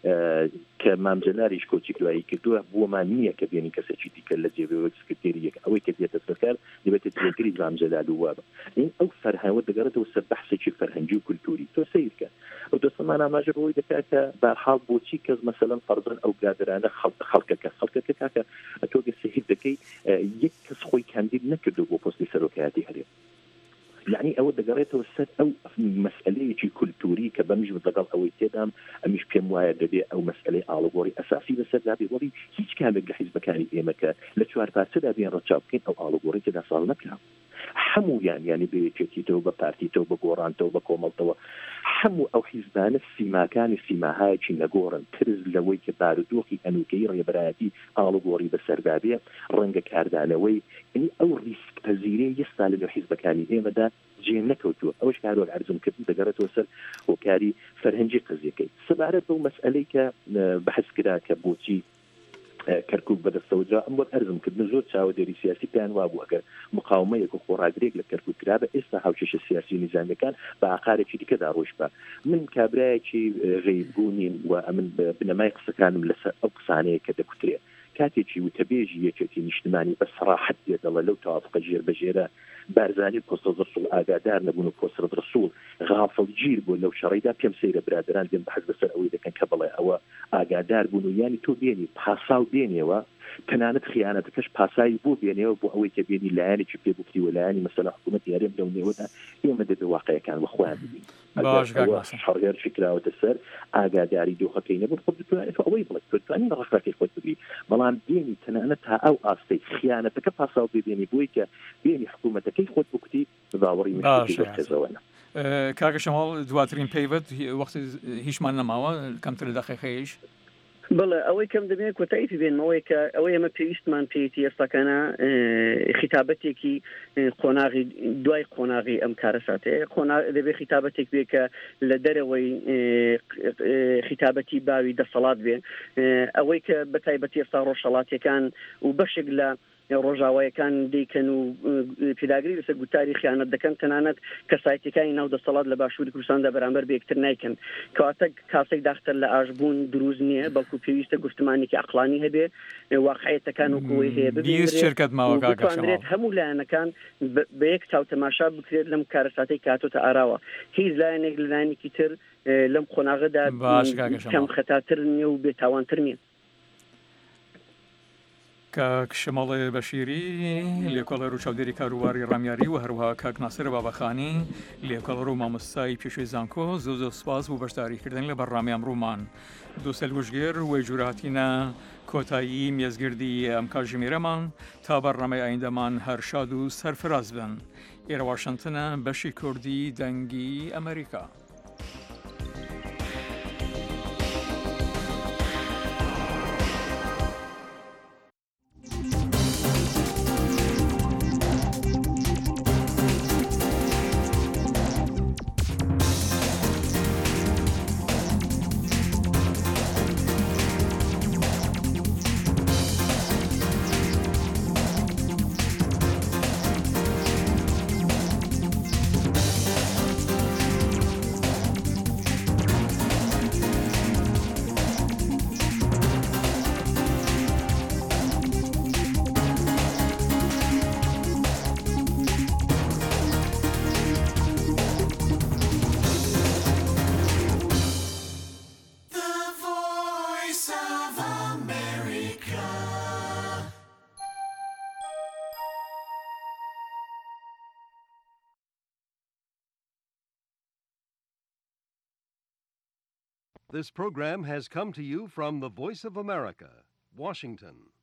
کە مامجەلاریش کۆچی دوایی کردووە بۆمان نییە کە بێنی کەسێکی دیکە لە جێبەوە سکرتێریەکە ئەوەی کە بێتە سەرکار دەبێتە جێگری مامجەلال و وابە این ئەو فەرهەنگە دەگەڕێتەوە سەر بەحسێکی فەرهەنگی و کولتوری تۆ سیرکە ئەو دەسەمان ئاماژە بۆی دەکات کە بەرحاڵ بۆچی کەس مەسەلەن فەرزەن ئەو برادرانە خەڵکەکە کاکە ئەتۆ سەهیر دەکەی یەک کەس خۆی کاندید نەکردو بۆ پۆستی سەرۆکایەتی هەرێم يعني ئەوە دەگەڕێتەوە سەر ئەو مەسئلەیەکی کولتوری کە بەمیش لەگەڵ ئەوەی تێدام ئەمیش پێم وایە دەبێ ئەو مەسئلەی ئاڵوگۆڕی ئەساسی بەسەر دابێ وەڵی هیچ کامێک لە حیزبەکانی ئێمەکە لە چوار پارچەدا بێن ڕەچاو بکەین ئەو ئاڵوگۆڕی تێدا ساڵ نەکراوە هەموویان یعنی بەیەکێتیتەوە بە پارتیتەوە بە گۆڕانتەوە بە کۆمەڵتەوە هەموو ئەو حیزبانە سیماهایەکی نەگۆڕن ترز لەوەی کە بارودۆخی ئەنوکەی ڕێبەرایەتی ئاڵوگۆڕی بەسەردابێ ڕەنگە کاردانەوەی ئەنی ئەو ریسک پەزیرەی ئێستا لە حیزبەکانی ئێمەدا جێ نەکەوتووە ئەوەش کارۆک عەرزمکردن دەگەڕێتەوە سەر هۆکاری فەرهەنگی قزیەکەی سەبارەت بەو مەسئلەی کە بەحث کرا کە بۆچی کەرکووک بەدەستەوەجا ئەم وەک ئەرزمکردن زۆر چاودێری سیاسی پێیان وابوو ئەگەر مقاومەیەک و خۆڕاگرێک لە کەرکووک کرا بە ئێستا هاوچێشە سیاسی نظامیەکان بە ئاقارێکی دیکەدا ڕۆژ بە من کابرایەکی غەیببوونیم و ئەمن بنەمای قسەکانم لەسەر ئەو قسانەیە کە دەکوترێ کاتێکی وتەبێژی یەکێتی نیشتمانی بە سەراحەت دێدەڵە لەو تەوافقە ژێربەژێرە بارزانی پۆستە ڕسوڵ ئاگادار نەبوون و پۆستە ڕسوڵ غافڵ گیر بوو لەو شەڕیدا پێم سەیرە برادران دێن بەحەز بەسەر ئەوەی دەکەن کە بڵێ ئەوە ئاگادار بوون و یانی تۆ بێنی پاساو بێنێەوە تەنانەت خیانەتەکەش پاسایی بۆ بێنێەوە بۆ ئەوەی کە بێنی لایەنێکی پێ بکری و لایەنی مەسەلا حکوومەت یاریێم لەو نێوەدا ئێمە دەبێ واقعیەکان وە خۆیان ببین شەڕێر فکراوەتە سەر ئاگاداری دۆخەکەی نەبوو خۆت بتوانێت ئەوەی بڵێت توانین ڕەخراکەی خۆت بگری بەڵام بێنی تەنانەت تا ئەو ئاستەی خیانەتەکە پاساو ببێنی بۆی کە بێنی حکوومەتەکەی خۆت بکوتی باوەڕی مشتێکەوەنە کاکە شەماڵ دواترین پەیوەت وەختی هیچمان نەماوە کەمتر لە دەقیقەیەش بڵێ ئەوەی کەم دەبێت کۆتاییتی بێنمەوەی کە ئەوەی ئەمە پێویستمان پێیەتی ئێستاکانە خیتابەتێکی قۆناغی دوای قۆناغی ئەم کارە ساتەیە دەبێت خیتابەتێک بێ کە لە دەرەوەی خیتابەتی باوی دەسەڵات بێ ئەوەی کە بەتایبەتی ئێستا ڕۆژهەڵاتیەکان و بەشێک لە ڕۆژاوایەکان دیکەن و پیداگری لەسەر گوتاری خیانەت دەکەن تەنانەت کەسایەتیەکانی ناو دەسەڵات لە باشووری کوردستاندا بەرامبەر بە یەکتر نایکەن کەواتە کاسێک داختەر لە ئاژبوون دروست نییە بەڵکو پێویستە گفتمانێکی عەقلانی هەبێ واقعیەتەکان و قوی هەیە ببینرێت هەموو لایەنەکان بە یەک چاوتەماشا بکرێت لەم کارەساتەی کاتۆتە ئاراوە هیچ لایەنێک لە لایەنێکی تر لەم قۆناغەدا کەم خەتاتر نییە و بێتاوانتر نییە کاک شەماڵ بەشیری لێکۆڵەر و چاودێری کاروباری ڕامیاری و هەروەها کاک ناسر بابەخانی لێکۆڵەر و مامۆستای پێشوەی زانکۆ زۆر سوپاس بۆ بەشداریکردن لە بەرنامەی ئەمڕۆمان دووسەل وشگێر وەی جوراتینە کۆتایی مێزگردی ئەم کاتژمێرەمان تا بەرنامەی ئایندەمان هەر شاد و سەرفراز بن ئێرە واشنتنە بەشی کوردی دەنگی ئەمریکا This program has come to you from the Voice of America, Washington.